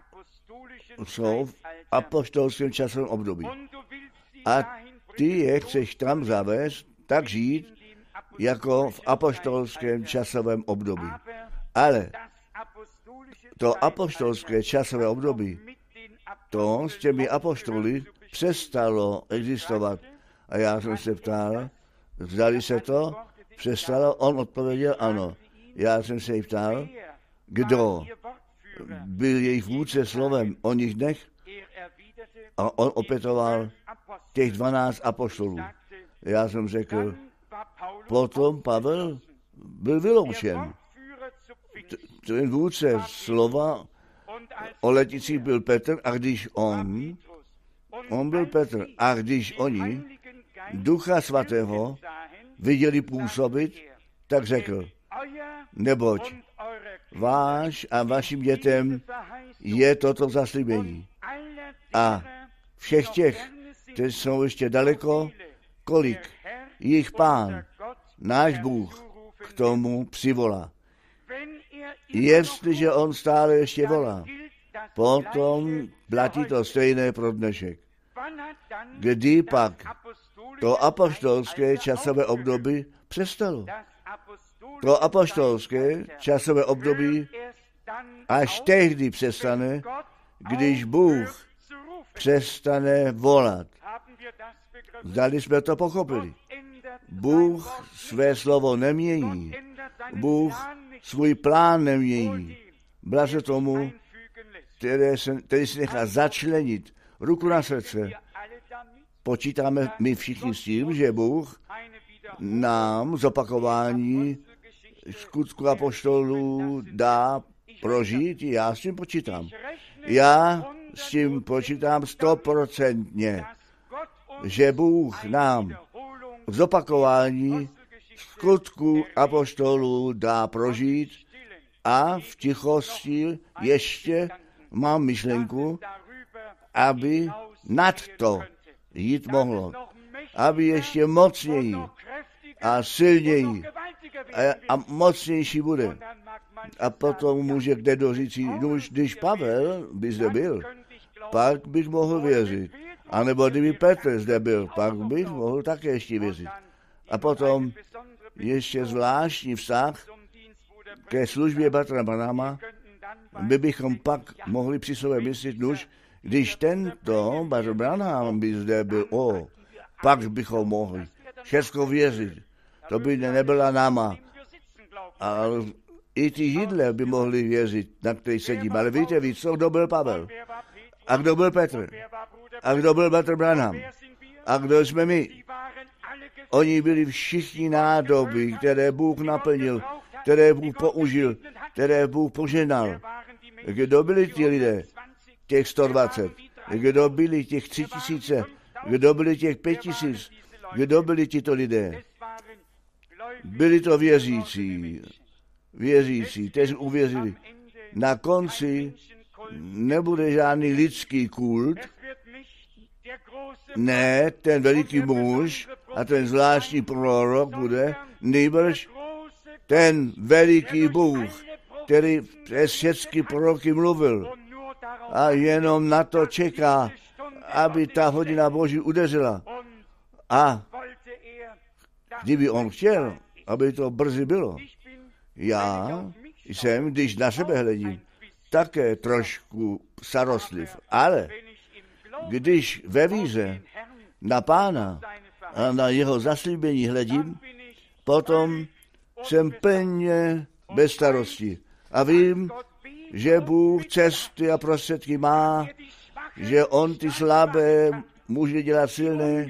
jsou v apoštolském časovém období. A ty je chceš tam zavést, tak žít, jako v apoštolském časovém období. Ale to apoštolské časové období, to s těmi apoštoly přestalo existovat. A já jsem se ptal, zdali se to přestalo? On odpověděl ano. Já jsem se jí ptal, kdo byl jejich vůdce slovem o nich dnech? A on opětoval těch dvanáct apoštolů. Já jsem řekl, potom Pavel byl vyloučen. Ten vůdce slova o leticích byl Petr, a když on, on byl Petr, a když oni Ducha Svatého viděli působit, tak řekl, neboť váš a vašim dětem je toto zaslíbení. A všech těch, kteří jsou ještě daleko, kolik jich Pán, náš Bůh, k tomu přivolá. Jestliže on stále ještě volá, potom platí to stejné pro dnešek. Kdy pak to apoštolské časové období přestalo. To apoštolské časové období až tehdy přestane, když Bůh přestane volat. Zdali jsme to pochopili. Bůh své slovo nemění. Bůh svůj plán nemění. Blaze tomu, který se, který se nechá začlenit. Ruku na srdce. Počítáme my všichni s tím, že Bůh nám zopakování skutku apoštolů dá prožít. Já s tím počítám. Já s tím počítám stoprocentně, že Bůh nám zopakování skutku apoštolů dá prožít a v tichosti ještě mám myšlenku, aby nad to jít mohlo, aby ještě mocněji a silněji a, a mocnější bude. A potom může kde doříci, když Pavel by zde byl, pak bych mohl věřit. A nebo kdyby Petr zde byl, pak bych mohl také ještě věřit. A potom ještě zvláštní vztah ke službě bratra Branhama, by bychom pak mohli při sobě myslet, nuž, když tento bratr Branham by zde byl, o, pak bychom mohli všechno věřit. To by nebyla náma. Ale i ty židle by mohli věřit, na který sedím. Ale víte víc, co kdo byl Pavel? A kdo byl Petr? A kdo byl bratr Branham? A kdo jsme my? Oni byli všichni nádoby, které Bůh naplnil, které Bůh použil, které Bůh poženal. Kdo byli ti lidé? Těch sto dvacet. Kdo byli těch tři tisíce? Kdo byli těch pět tisíc? Kdo byli tito lidé? Byli to věřící. Věřící, kteří uvěřili. Na konci nebude žádný lidský kult. Ne, ten veliký muž a ten zvláštní prorok bude, nejbrž ten veliký Bůh, který přes všechny proroky mluvil a jenom na to čeká, aby ta hodina Boží udeřila. A kdyby on chtěl, aby to brzy bylo, já jsem, když na sebe hledím, také trošku starostliv, ale když ve víře na Pána a na jeho zaslíbení hledím, potom jsem plně bez starosti. A vím, že Bůh cesty a prostředky má, že on ty slabé může dělat silné,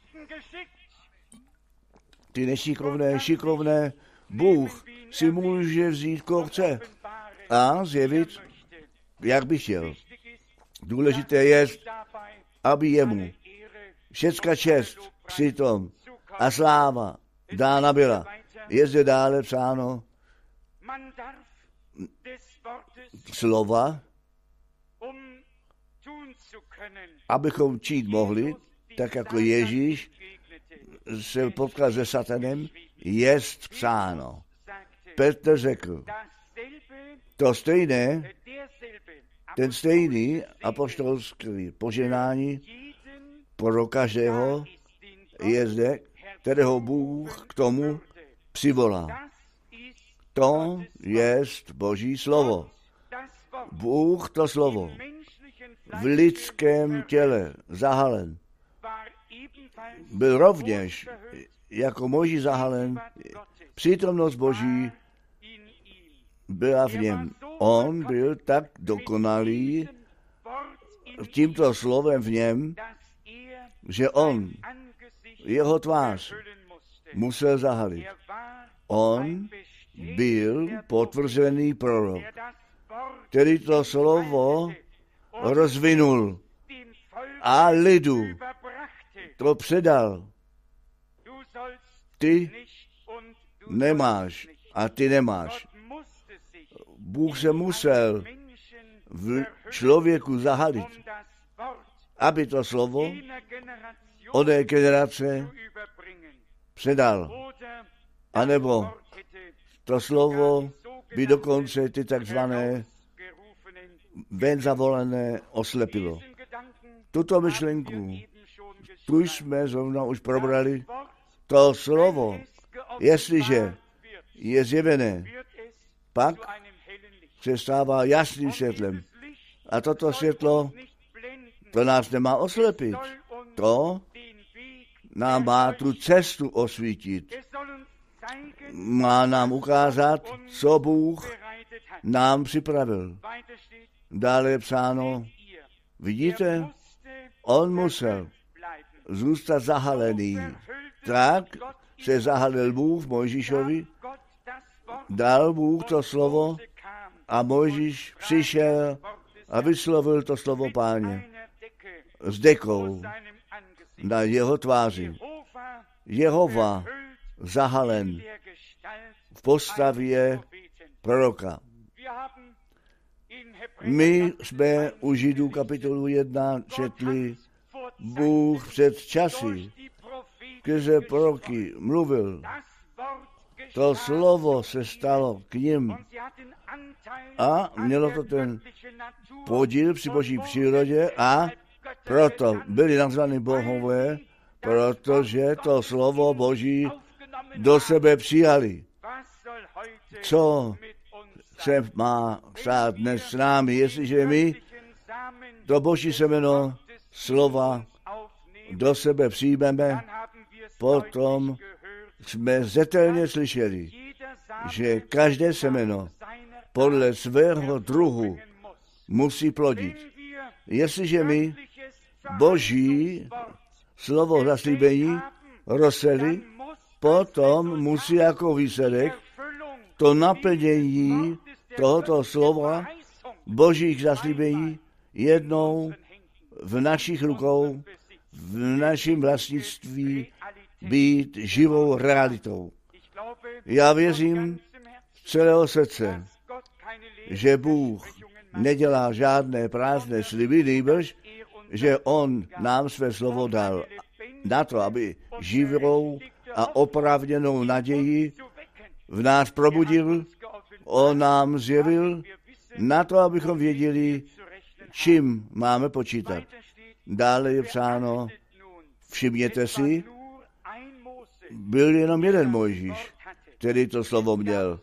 ty nešikovné, šikovné. Bůh si může vzít, koho chce a zjevit, jak by chtěl. Důležité je, aby jemu všecka čest přitom a sláva dána byla. Je zde dále psáno slova, abychom čít mohli, tak jako Ježíš se potkal se satanem, jest psáno. Petr řekl, to stejné, ten stejný apoštolský poženání pro každého je zde, kterého Bůh k tomu přivolá. To je Boží slovo. Bůh to slovo v lidském těle zahalen. Byl rovněž jako Mojžíš zahalen. Přítomnost Boží byla v něm. On byl tak dokonalý tímto slovem v něm, že on jeho tvář musel zahalit. On byl potvrzený prorok, který to slovo rozvinul a lidu to předal. Ty nemáš a ty nemáš. Bůh se musel v člověku zahalit, aby to slovo oné generace předal. A nebo to slovo by dokonce ty takzvané ven zavolené oslepilo. Tuto myšlenku, tu jsme zrovna už probrali, to slovo, jestliže je zjevené, pak se stává jasným světlem. A toto světlo, to nás nemá oslepit. To nám má tu cestu osvítit. Má nám ukázat, co Bůh nám připravil. Dále je psáno, vidíte, on musel zůstat zahalený. Tak se zahalil Bůh Mojžíšovi, dal Bůh to slovo a Mojžíš přišel a vyslovil to slovo Páně s dekou na jeho tváři. Jehova zahalen v postavě proroka. My jsme u Židů kapitolu jedna četli, Bůh před časy, skrze proroky mluvil. To slovo se stalo k nim a mělo to ten podíl při boží přírodě a proto byli nazvaní bohové, protože to slovo Boží do sebe přijali. Co se má stát dnes s námi, jestliže my to Boží semeno slova do sebe přijmeme, potom jsme zetelně slyšeli, že každé semeno podle svého druhu musí plodit. Jestliže my Boží slovo zaslíbení rozseli, potom musí jako výsledek to naplnění tohoto slova Božích zaslíbení jednou v našich rukou, v našem vlastnictví být živou realitou. Já věřím z celého srdce, že Bůh nedělá žádné prázdné sliby, nýbrž, že On nám své slovo dal na to, aby živou a oprávněnou naději v nás probudil, On nám zjevil na to, abychom věděli, čím máme počítat. Dále je psáno, všimněte si, byl jenom jeden Mojžíš, který to slovo měl.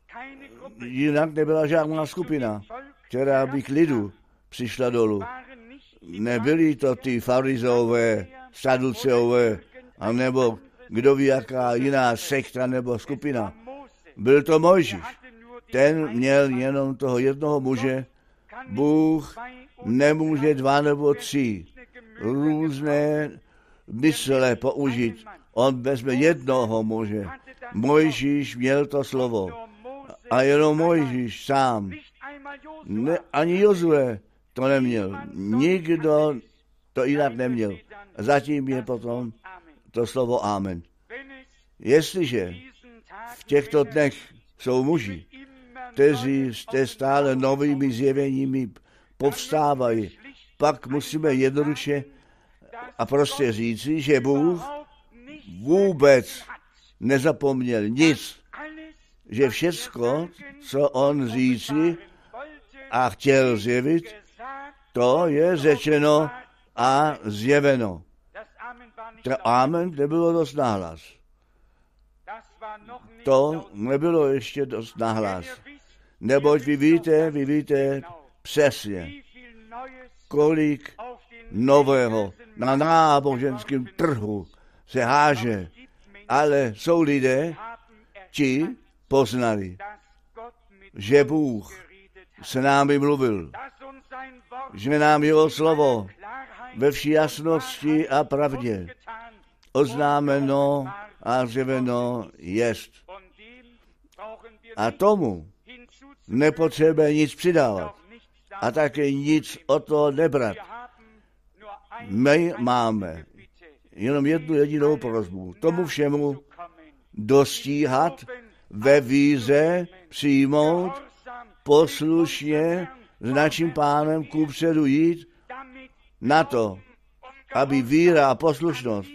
Jinak nebyla žádná skupina, která by k lidu přišla dolů. Nebyli to ty farizeové, saduceové, anebo kdo ví, jaká jiná sekta nebo skupina. Byl to Mojžíš. Ten měl jenom toho jednoho muže. Bůh nemůže dva nebo tři různé mysle použít. On vezme jednoho muže. Mojžíš měl to slovo. A jenom Mojžíš sám. Ne, ani Jozue to neměl. Nikdo to jinak neměl. Zatím je potom to slovo Amen. Jestliže v těchto dnech jsou muži, kteří jste stále novými zjeveními povstávají, pak musíme jednoduše a prostě říci, že Bůh vůbec nezapomněl nic. že všecko, co on říci a chtěl zjevit, to je řečeno a zjeveno. To amen nebylo dost nahlas. To nebylo ještě dost nahlas. Neboť vy víte, vy víte přesně, kolik nového na náboženském trhu se háže, ale jsou lidé, ti poznali, že Bůh s námi mluvil, že nám jeho slovo ve vší jasnosti a pravdě oznámeno a zjeveno jest. A tomu nepotřebuje nic přidávat a také nic o to nebrat. My máme jenom jednu jedinou prosbu. Tomu všemu dostíhat, ve víře přijmout, poslušně s naším Pánem kupředu jít, na to, aby víra a poslušnost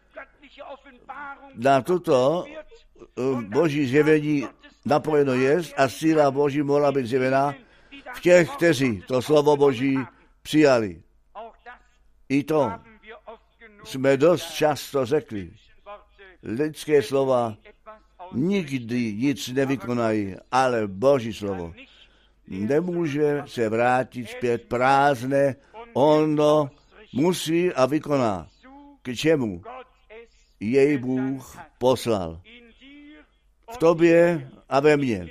na tuto boží zjevení napojeno jest a síla boží mohla být zjevena v těch, kteří to slovo boží přijali. I to jsme dost často řekli. Lidské slova nikdy nic nevykonají, ale boží slovo nemůže se vrátit zpět prázdné, ono musí a vykoná. K čemu jej Bůh poslal. V tobě a ve mně.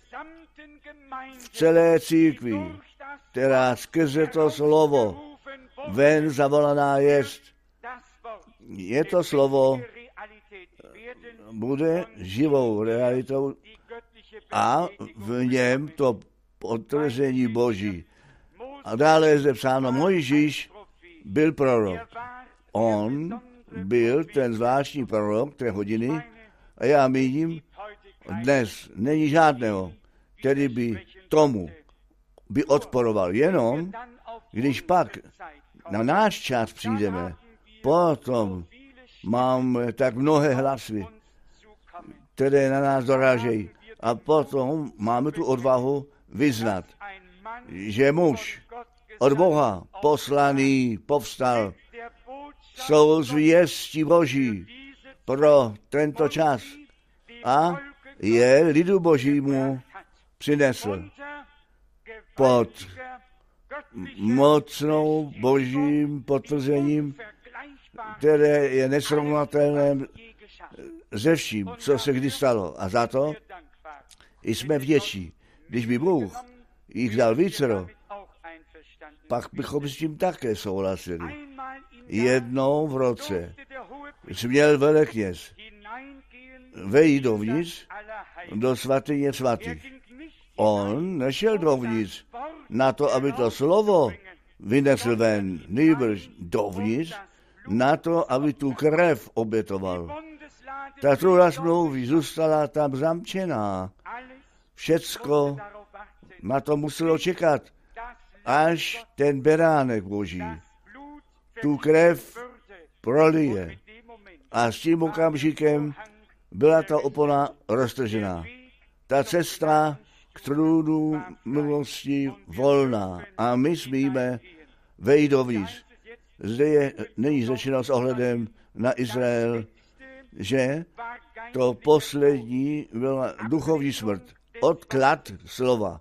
V celé církvi, která skrze to slovo ven zavolaná jest. Je to slovo, bude živou realitou a v něm to potvrzení Boží. A dále je zde psáno, Mojžíš byl prorok. On byl ten zvláštní prorok té hodiny a já míním, dnes není žádného, který by tomu by odporoval. Jenom, když pak na náš čas přijdeme, potom máme tak mnohé hlasy, které na nás dorážejí. A potom máme tu odvahu vyznat, že muž od Boha poslaný povstal, jsou zvěstí Boží pro tento čas a je lidu Božímu přinesl pod mocnou Božím potvrzením, které je nesrovnatelné ze vším, co se kdy stalo. A za to jsme vděční. Když by Bůh jich dal vícero, pak bychom s tím také souhlasili. Jednou v roce směl velekněz vejít dovnitř do svatyně svatých. On nešel dovnitř na to, aby to slovo vynesl ven, nýbrž dovnitř na to, aby tu krev obětoval. Ta truhla smlouvy zůstala tam zamčená. Všecko na to muselo čekat, až ten beránek Boží tu krev prolije. A s tím okamžikem byla ta opona roztržená. Ta cesta k trůnu milosti volná. A my smíme vejít dovnitř. Zde je, není řečeno s ohledem na Izrael, že to poslední byla duchovní smrt. Odklad slova.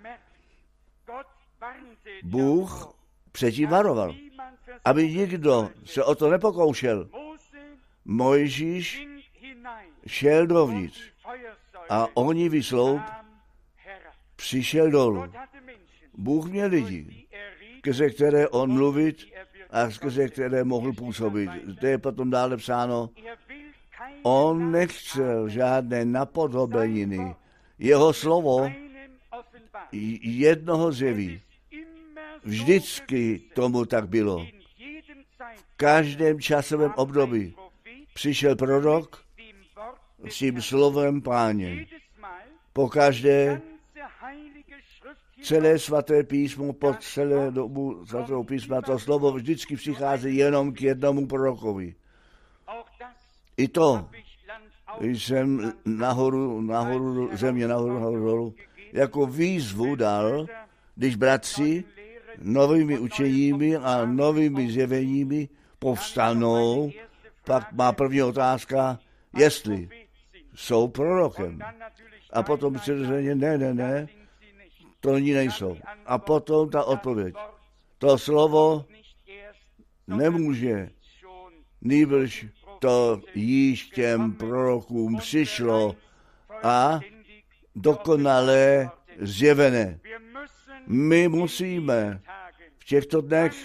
Bůh předtím varoval, aby nikdo se o to nepokoušel. Mojžíš šel dovnitř a ohnivý sloup přišel dolů. Bůh měl lidi, skrze které on mluvit a skrze které mohl působit. Zde je potom dále psáno, on nechcel žádné napodobeniny. Jeho slovo jednoho zjeví. Vždycky tomu tak bylo. V každém časovém období přišel prorok s tím slovem Páně. Po každé celé svaté písmo, po celé dobu svatého písma, to slovo vždycky přichází jenom k jednomu prorokovi. I to jsem nahoru, nahoru země, nahoru, nahoru dolů, jako výzvu dal, když bratři novými učeními a novými zjeveními povstanou, pak má první otázka, jestli jsou prorokem. A potom přirozeně, ne, ne, ne, to oni nejsou. A potom ta odpověď. To slovo nemůže, nýbrž to již těm prorokům přišlo a dokonale zjevené. My musíme v těchto dnech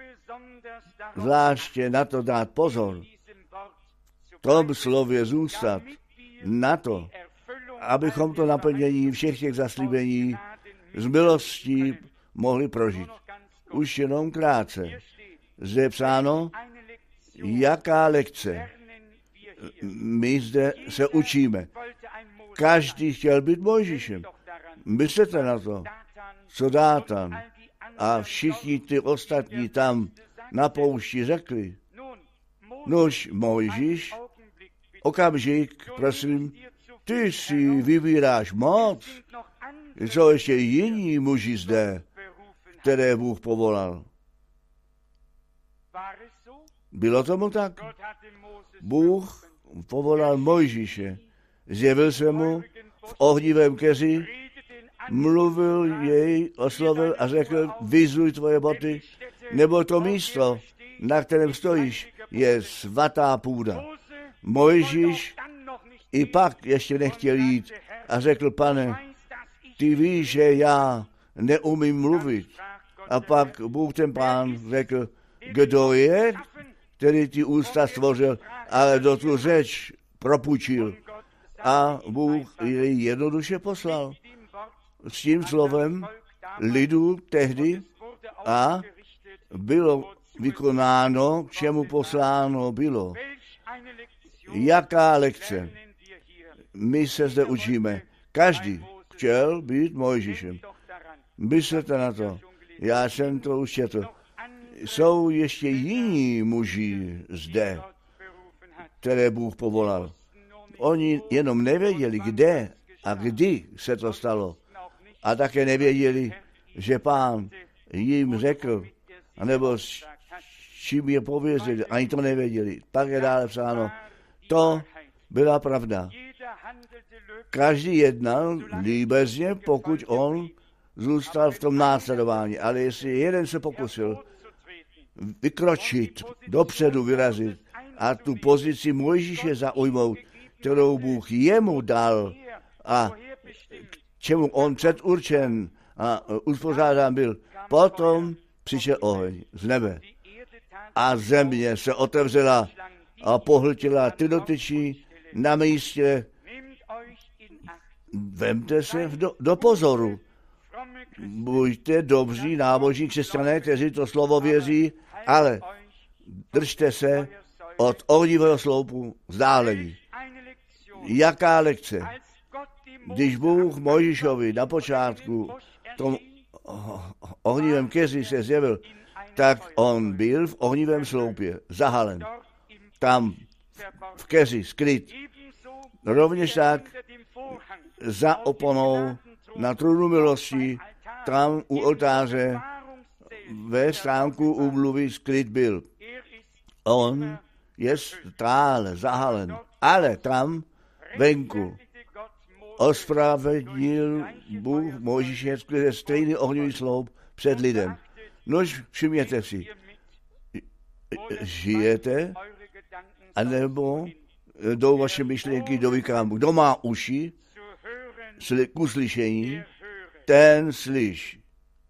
zvláště na to dát pozor, v tom slově zůstat, na to, abychom to naplnění všech těch zaslíbení z milostí mohli prožít. Už jenom krátce. Zde je psáno, jaká lekce my zde se učíme. Každý chtěl být Mojžíšem. Myslete na to, co Dátan a všichni ty ostatní tam na poušti řekli. Nož Mojžíš, okamžik, prosím, ty si vybíráš moc. Jsou ještě jiní muži zde, které Bůh povolal. Bylo tomu tak? Bůh povolal Mojžíše, zjevil se mu v ohnivém keři, mluvil jej, oslovil a řekl, vyzuj tvoje boty, nebo to místo, na kterém stojíš, je svatá půda. Mojžíš i pak ještě nechtěl jít a řekl, Pane, ty víš, že já neumím mluvit. A pak Bůh ten Pán řekl, kdo je, který ti ústa stvořil, ale do tu řeč propůjčil. A Bůh jej jednoduše poslal s tím slovem lidu tehdy a bylo vykonáno, k čemu posláno bylo. Jaká lekce? My se zde učíme. Každý chtěl být Mojžíšem. Myslete na to. Já jsem to už četl. Jsou ještě jiní muži zde, které Bůh povolal. Oni jenom nevěděli, kde a kdy se to stalo. A také nevěděli, že Pán jim řekl, anebo s čím je pověřil, ani to nevěděli. Pak je dále psáno, to byla pravda. Každý jednal líbezně, pokud on zůstal v tom následování. Ale jestli jeden se pokusil vykročit, dopředu vyrazit a tu pozici Mojžíše zaujmout, kterou Bůh jemu dal a k čemu on předurčen a uspořádán byl, potom přišel oheň z nebe. A země se otevřela a pohltila ty dotyčí na místě. Vemte se do, do pozoru. Buďte dobří nábožní křesťané, kteří to slovo věří, ale držte se od ohnivého sloupu vzdálení. Jaká lekce? Když Bůh Mojžíšovi na počátku v tom ohnivém keři se zjevil, tak on byl v ohnivém sloupě, zahalen. Tam v keři skryt. Rovněž tak za oponou na trůnu milosti, tam u oltáře ve stánku úmluvy skryt byl. On je stále zahalen, ale tam venku ospravedlnil Bůh Mojžíše skrze stejný ohnivý sloup před lidem. Nož všimněte si, žijete, anebo jdou vaše myšlenky do vykámu. Kdo má uši k uslyšení, ten slyš.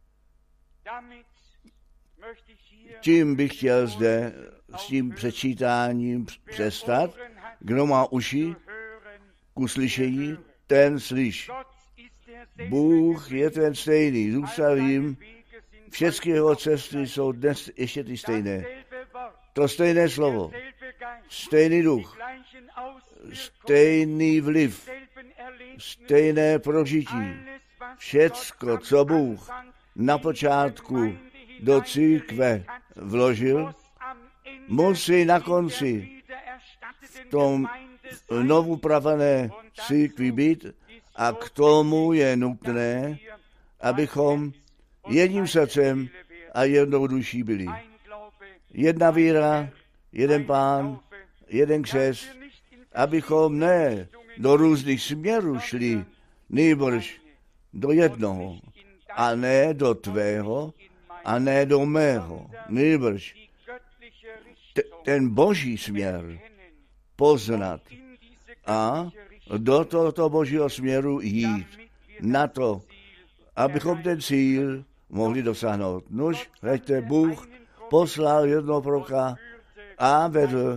Tím bych chtěl zde s tím přečítáním přestat. Kdo má uši k uslyšení, ten slyš. Bůh je ten stejný, zůstal jim, všechny jeho cesty jsou dnes ještě ty stejné. To stejné slovo, stejný duch, stejný vliv, stejné prožití. Všecko, co Bůh na počátku do církve vložil, musí na konci v tom novupravené církvi být a k tomu je nutné, abychom jedním srdcem a jednou duší byli. Jedna víra, jeden Pán, jeden křest, abychom ne do různých směrů šli, nýbrž do jednoho, a ne do tvého, a ne do mého, nýbrž t- ten boží směr poznat a do tohoto božího směru jít na to, abychom ten cíl mohli dosáhnout. Nož, hleďte, Bůh poslal jednoho proroka a vedl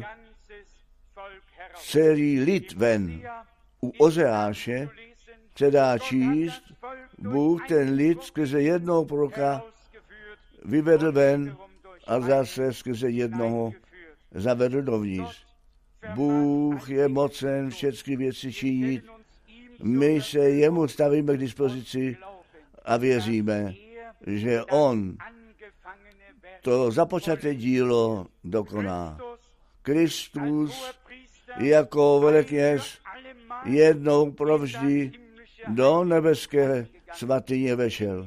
celý lid ven. U Ozeáše se dá číst, Bůh ten lid skrze jednoho proroka vyvedl ven a zase skrze jednoho zavedl dovnitř. Bůh je mocen všechny věci činit. My se jemu stavíme k dispozici a věříme, že on to započaté dílo dokoná. Kristus jako velekněz jednou provždy do nebeské svatyně vešel.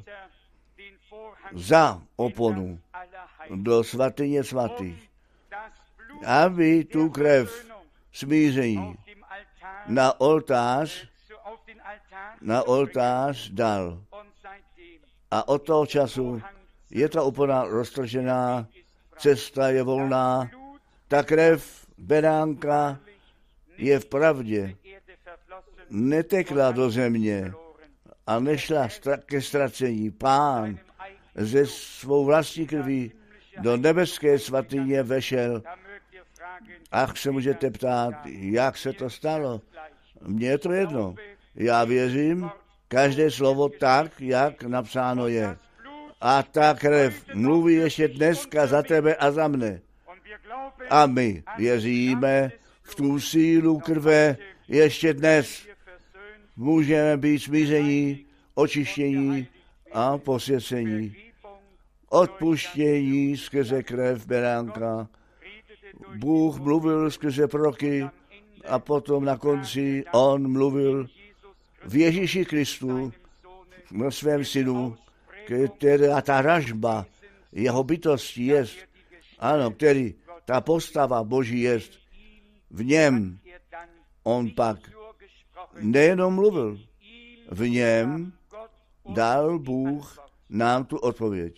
Za oponu do svatyně svatých, aby tu krev smíření na oltář, na oltář dal. A od toho času je ta opona roztržená, cesta je volná, ta krev beránka je v pravdě netekla do země a nešla ke ztracení. Pán ze svou vlastní krví do nebeské svatyně vešel. Ach, se můžete ptát, jak se to stalo? Mně je to jedno. Já věřím, každé slovo tak, jak napsáno je. A ta krev mluví ještě dneska za tebe a za mne. A my věříme v tu sílu krve ještě dnes. Můžeme být smíření, očištění a posvěcení. Odpuštění skrze krev beránka. Bůh mluvil skrze proroky a potom na konci on mluvil v Ježíši Kristu, na svém synu, která ta ražba jeho bytosti jest, ano, který ta postava Boží jest, v něm on pak nejenom mluvil, v něm dal Bůh nám tu odpověď.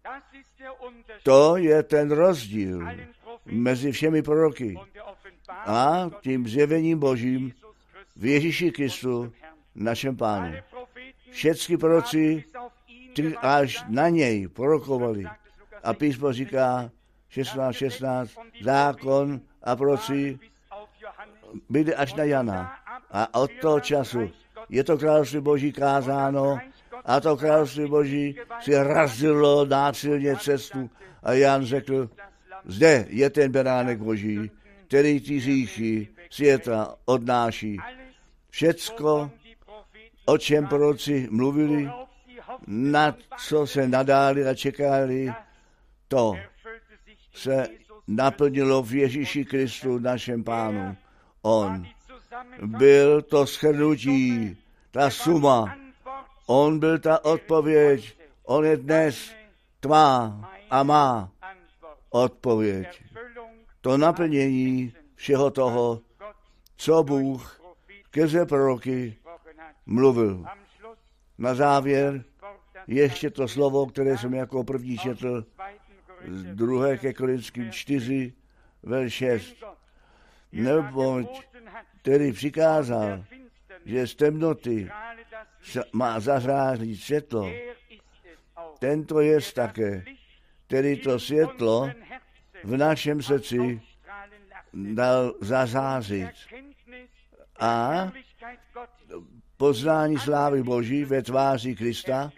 To je ten rozdíl mezi všemi proroky a tím zjevením Božím v Ježíši Kristu, našem Pánu. Všechny proroci, kteří až na něj prorokovali. A písmo říká šestnáct šestnáct, zákon a proroci byli až na Jana. A od toho času je to království Boží kázáno a to království Boží si razilo násilně cestu. A Jan řekl, zde je ten beránek Boží, který ty hříchy světa odnáší. Všecko, o čem proroci mluvili, na co se nadáli a čekali, to se naplnilo v Ježíši Kristu, našem Pánu. On byl to shrnutí, ta suma, on byl ta odpověď, on je dnes tvá a má odpověď. To naplnění všeho toho, co Bůh skrze proroky mluvil. Na závěr ještě to slovo, které jsem jako první četl z druhé ke Korinským čtyři, verš šest. Neboť který přikázal, že z temnoty má zazářit světlo, tento je také, který to světlo v našem srdci dal zazářit a poznání slávy Boží ve tváři Krista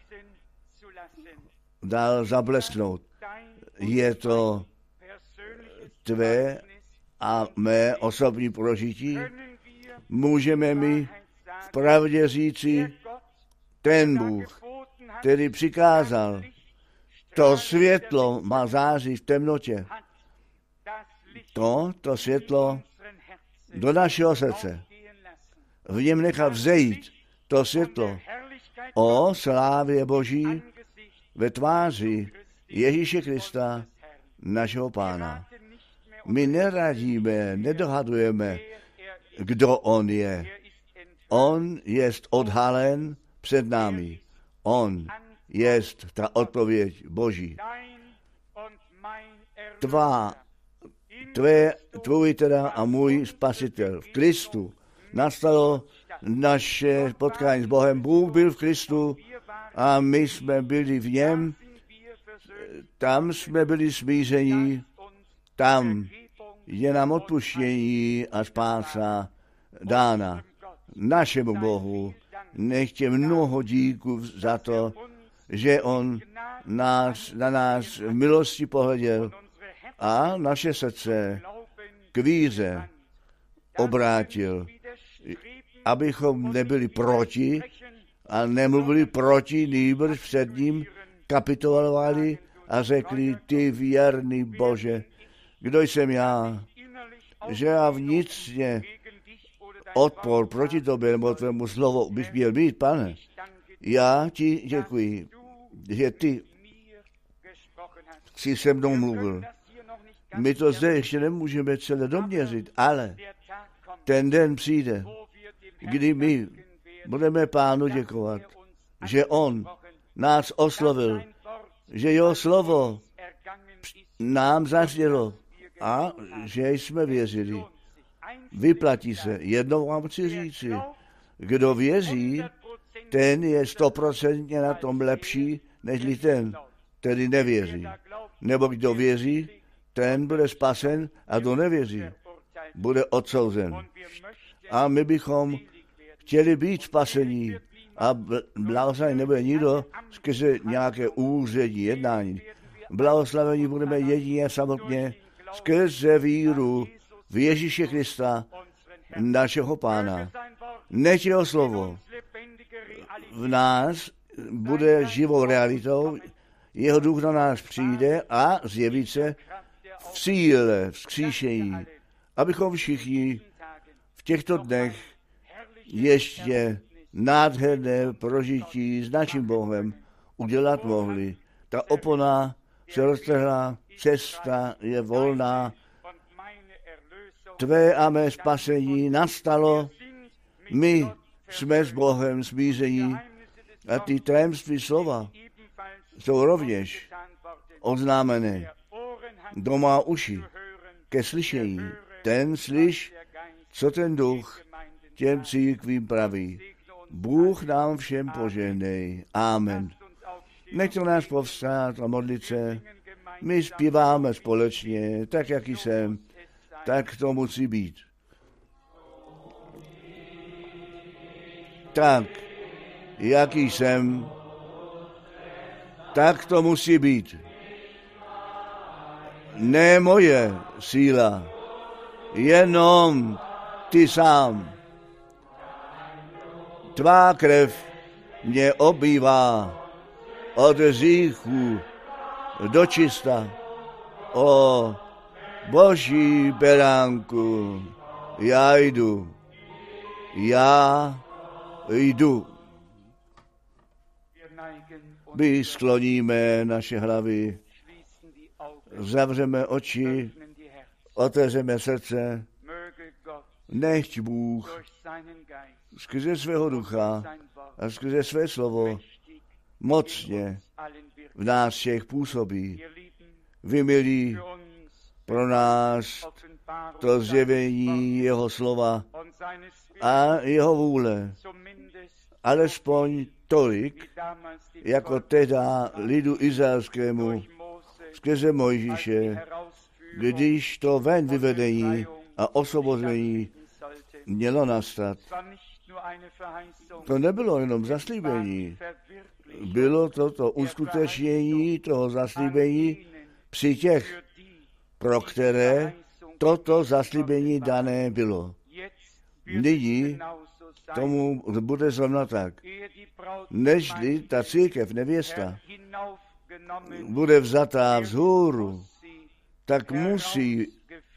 dal zablesknout. Je to tvé a mé osobní prožití. Můžeme mi v pravdě říci, ten Bůh, který přikázal, to světlo má zářit v temnotě. To, to světlo do našeho srdce. V něm nechat vzejít to světlo o slávě Boží ve tváři Ježíše Krista, našeho Pána. My neradíme, nedohadujeme, kdo on je. On jest odhalen před námi. On jest ta odpověď Boží. Tvá, tvé, tvůj teda a můj spasitel v Kristu. Nastalo naše potkání s Bohem. Bůh byl v Kristu a my jsme byli v něm. Tam jsme byli smíření. Tam je nám odpuštění a spása dána. Našemu Bohu nechtě mnoho díků za to, že on nás, na nás v milosti pohleděl a naše srdce k víře obrátil, abychom nebyli proti a nemluvili proti, nýbrž před ním kapitulovali a řekli, ty věrný Bože, kdo jsem já, že já vnitřně odpor proti tobě nebo tvému slovu bych měl mít, Pane. Já ti děkuji, že ty jsi se mnou mluvil. My to zde ještě nemůžeme celé doměřit, ale ten den přijde, kdy my budeme Pánu děkovat, že on nás oslovil, že jeho slovo nám zaznělo a že jsme věřili. Vyplatí se. Jednou vám chci říci, kdo věří, ten je stoprocentně na tom lepší, než ten, který nevěří. Nebo kdo věří, ten bude spasen a kdo nevěří, bude odsouzen. A my bychom chtěli být spasení a blahoslavení nebude nikdo skrze nějaké úřední jednání. Blahoslavení budeme jedině samotně skrze víru v Ježíše Krista, našeho Pána. Než jeho slovo v nás bude živou realitou, jeho duch na nás přijde a zjeví se v síle vzkříšení, abychom všichni v těchto dnech ještě nádherné prožití s naším Bohem udělat mohli. Ta opona se roztrhla, cesta je volná, tvé a mé spasení nastalo, my jsme s Bohem smíření a ty tajemství slova jsou rovněž oznámené. Kdo má uši ke slyšení, ten slyš, co ten duch těm církvím praví. Bůh nám všem požehnej. Amen. Nechte nás povstát a modlit se. My zpíváme společně, tak jak jsem, tak to musí být. Tak, jaký jsem, tak to musí být. Ne moje síla, jenom ty sám. Tvá krev mě obývá od hříchu do čista. O Boží beránku, já jdu, já jdu. My skloníme naše hlavy, zavřeme oči, otevřeme srdce, nechť Bůh skrze svého ducha a skrze své slovo mocně v nás všech působí. Vy, milí, pro nás to zjevení jeho slova a jeho vůle, alespoň tolik, jako teda lidu izraelskému skrze Mojžíše, když to ven vyvedení a osvobození mělo nastat. To nebylo jenom zaslíbení, bylo to to uskutečnění toho zaslíbení při těch, pro které toto zaslíbení dané bylo. Nyní tomu bude zrovna tak. Nežli ta církev, nevěsta, bude vzatá vzhůru, tak musí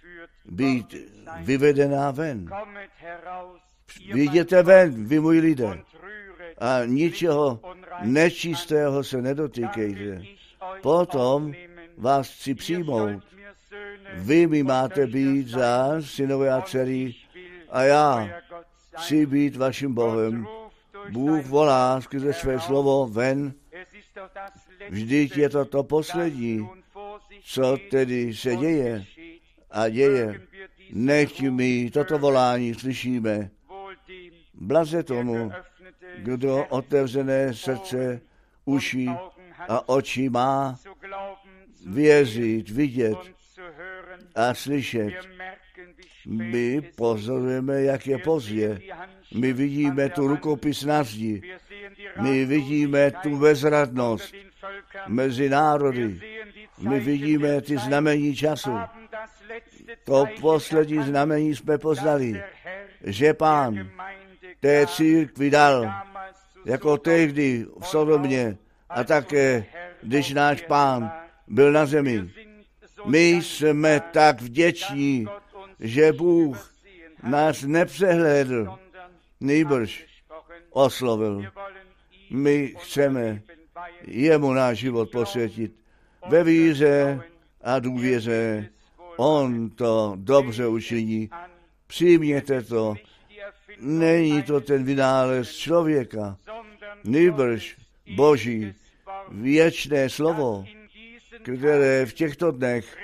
být vyvedená ven. Vyjděte ven, vy můj lidé, a ničeho nečistého se nedotýkejte. Potom vás chci přijmout. Vy mi máte být za synové a dcery a já chci být vaším Bohem. Bůh volá skrze své slovo ven. Vždyť je to to poslední, co tedy se děje a děje. Nechť my toto volání slyšíme. Blaze tomu, kdo otevřené srdce, uši a oči má, věřit, vidět a slyšet. My pozorujeme, jak je pozdě. My vidíme tu rukopis na zdi. My vidíme tu bezradnost mezi národy. My vidíme ty znamení času. To poslední znamení jsme poznali, že Pán té církvi dal, jako tehdy v Sodomě a také, když náš Pán byl na zemi. My jsme tak vděční, že Bůh nás nepřehlédl, nýbrž oslovil. My chceme jemu náš život posvětit ve víře a důvěře. On to dobře učiní. Přijměte to. Není to ten vynález člověka, nýbrž Boží věčné slovo, které v těchto dnech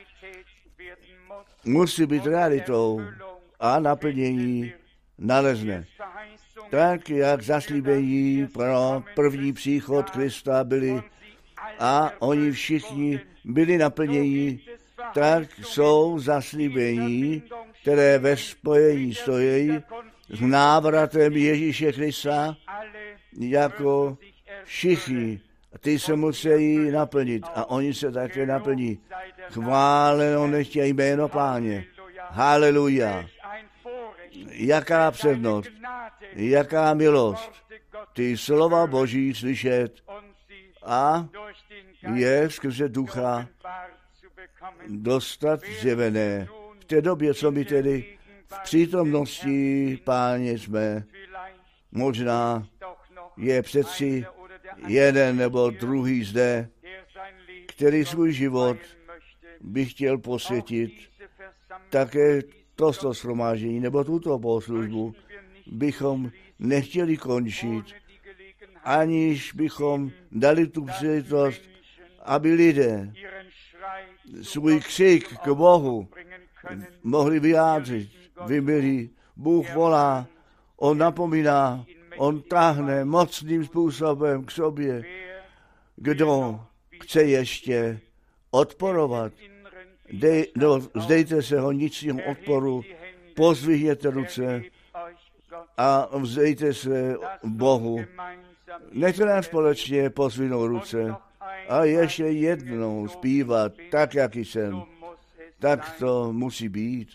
musí být realitou a naplnění nalezne. Tak, jak zaslíbení pro první příchod Krista byli a oni všichni byli naplnění, tak jsou zaslíbení, které ve spojení stojí s návratem Ježíše Krista, jako všichni. Ty se musí naplnit a oni se také naplní. Chváleno nechtějí jméno Páně. Haleluja. Jaká přednost, jaká milost. Ty slova Boží slyšet a je skrze ducha dostat zjevené. V té době, co my tedy v přítomnosti Páně jsme, možná je přeci jeden nebo druhý zde, který svůj život by chtěl posvětit také toto shromáždění nebo tuto bohoslužbu bychom nechtěli končit, aniž bychom dali tu příležitost, aby lidé svůj křik k Bohu mohli vyjádřit. Vy milí, Bůh volá, on napomíná, on táhne mocným způsobem k sobě. Kdo chce ještě odporovat, Dej, no, vzdejte se ho ničím odporu, pozvihněte ruce a vzdejte se Bohu. Nechte nás společně pozvihnout ruce a ještě jednou zpívat tak, jak jsem. Tak to musí být.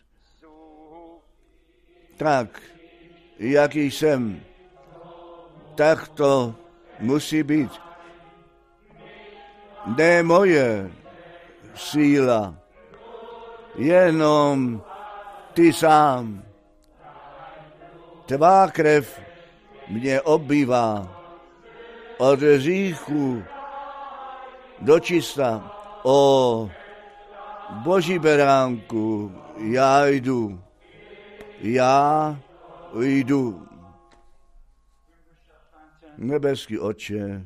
Tak, jak jsem. Tak to musí být. Ne moje síla, jenom ty sám. Tvá krev mě obývá od hříchu do čista. O Boží beránku, já jdu, já jdu. Nebeský Otče,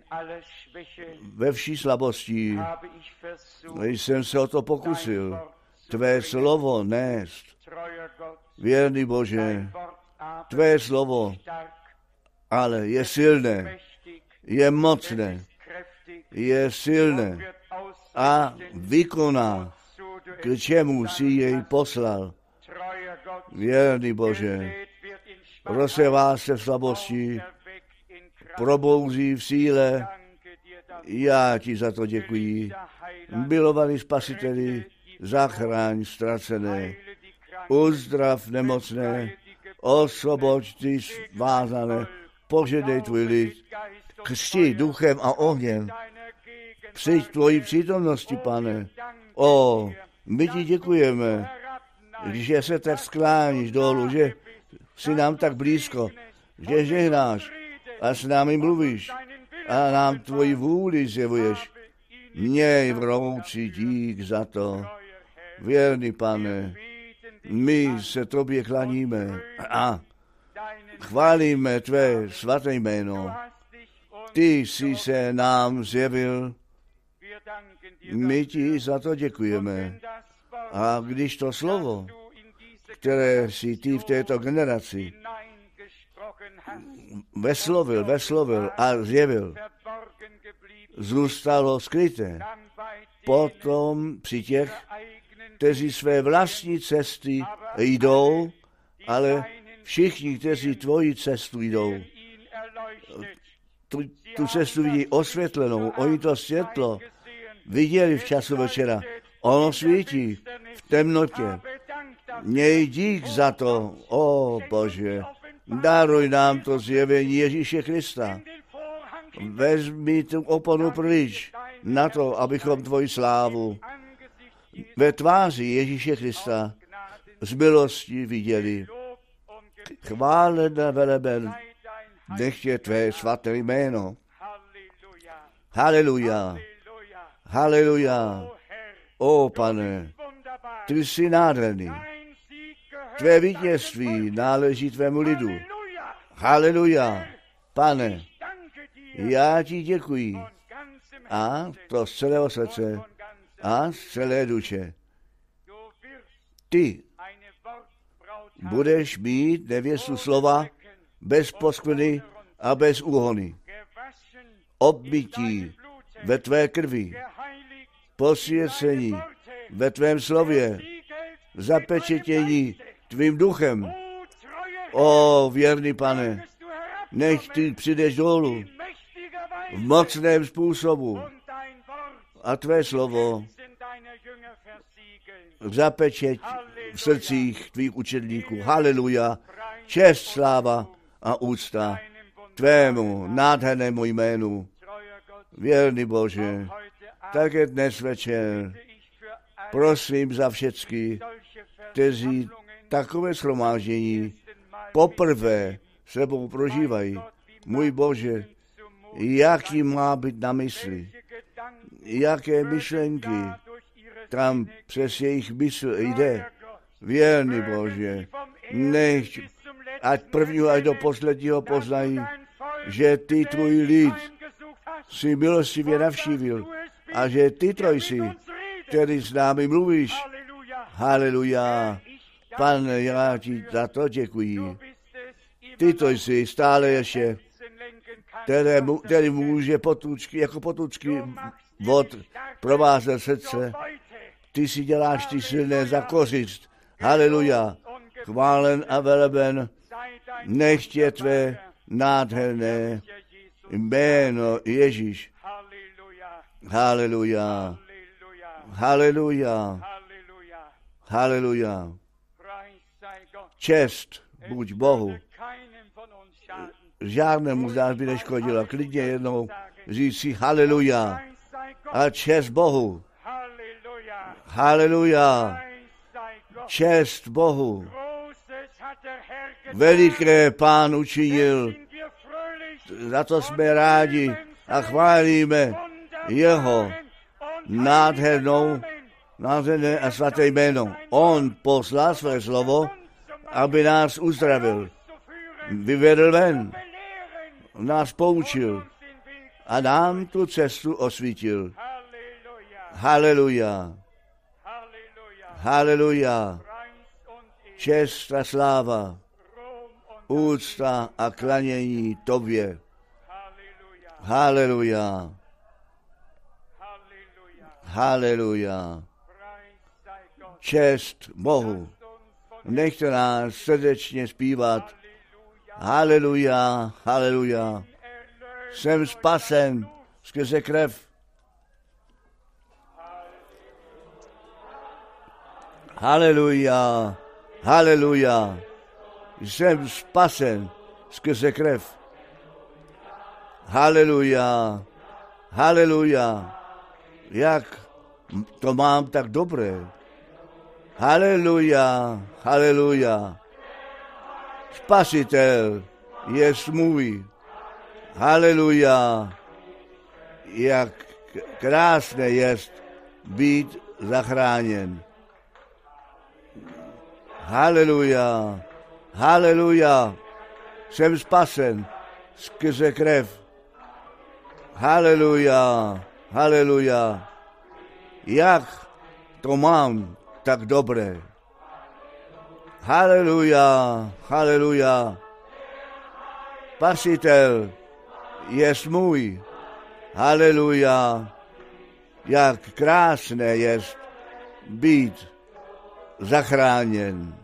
ve vší slabosti jsem se o to pokusil, tvé slovo nést. Věrný Bože, tvé slovo ale je silné, je mocné, je silné a vykoná, k čemu si jej poslal. Věrný Bože, rozsevá se v slabosti, probouzí v síle. Já ti za to děkuji. Milovaný Spasiteli, zachráň ztracené, uzdrav nemocné, osvoboď ty svázané, požehnej tvůj lid, křti duchem a ohněm. Přijď tvojí přítomnosti, Pane. O, my ti děkujeme. že se tak skláníš dolů, že jsi nám tak blízko, že žehnáš a s námi mluvíš a nám tvoji vůli zjevuješ. Měj vroucí dík za to. Věrný Pane, my se tobě klaníme a chválíme tvé svaté jméno. Ty jsi se nám zjevil, my ti za to děkujeme. A když to slovo, které jsi ty v této generaci veslovil, veslovil a zjevil, zůstalo skryté, potom při těch, kteří své vlastní cesty jdou, ale všichni, kteří tvoji cestu jdou, tu, tu cestu vidí osvětlenou, oni to světlo viděli v času večera. Ono svítí v temnotě. Měj dík za to, o Bože, daruj nám to zjevení Ježíše Krista. Vezmi tu oponu pryč na to, abychom tvoji slávu ve tváři Ježíše Krista z milosti viděli. Chválen a veleben, nech je tvé svaté jméno. Haleluja, haleluja. O Pane, ty jsi nádherný. Tvé vítězství náleží tvému lidu. Haleluja, Pane, já ti děkuji. A to z celého srdce a z celé duše. Ty budeš mít nevěstu slova bez poskvrny a bez úhony. Obmytí ve tvé krvi, posvěcení ve tvém slově, zapečetění tvým duchem. O věrný Pane, nech ty přijdeš dolů v mocném způsobu a tvé slovo zapečeť v srdcích tvých učedníků. Haleluja, čest, sláva a úcta tvému nádhernému jménu. Věrný Bože, také dnes večer prosím za všecky, kteří takové shromáždění poprvé sebou prožívají. Můj Bože, jaký má být na mysli, jaké myšlenky tam přes jejich mysl jde. Věrný Bože, nech ať prvního až do posledního poznají, že ty tvůj lid si milostivě navštívil a že ty to jsi, který s námi mluvíš. Haleluja. Pane, já ti za to děkuji. Ty to jsi stále ještě, které, který může potůčky, jako potůčky vod provázet srdce. Ty si děláš ty silné zakořist. Haleluja. Chválen a veleben, nech tě tvé nádherné jméno Ježíš. Haleluja. Haleluja. Haleluja. Čest buď Bohu. Žádnému z nás by neškodilo. Klidně jednou říct si haleluja. A čest Bohu. Haleluja. Čest Bohu. Veliké Pán učinil. Za to jsme rádi a chválíme jeho nádhernou, nádherné a svaté jméno. On poslal své slovo, aby nás uzdravil, vyvedl ven, nás poučil a nám tu cestu osvítil. Haleluja. Haleluja. Čest a sláva, úcta a klanění tobě. Haleluja. Haleluja. Čest Bohu. Nechte nás srdečně zpívat. Haleluja, haleluja. Jsem spasen skrze krev. Haleluja, haleluja. Jsem spasen skrze krev. Haleluja, haleluja. Jak to mám tak dobré. Haleluja, haleluja. Spasitel je můj. Haleluja. Jak krásné jest být zachráněn. Haleluja, haleluja. Jsem spasen skrze krev. Haleluja, haleluja. Jak to mám tak dobré. Haleluja, haleluja. Spasitel je můj. Haleluja. Jak krásné jest být zachráněn.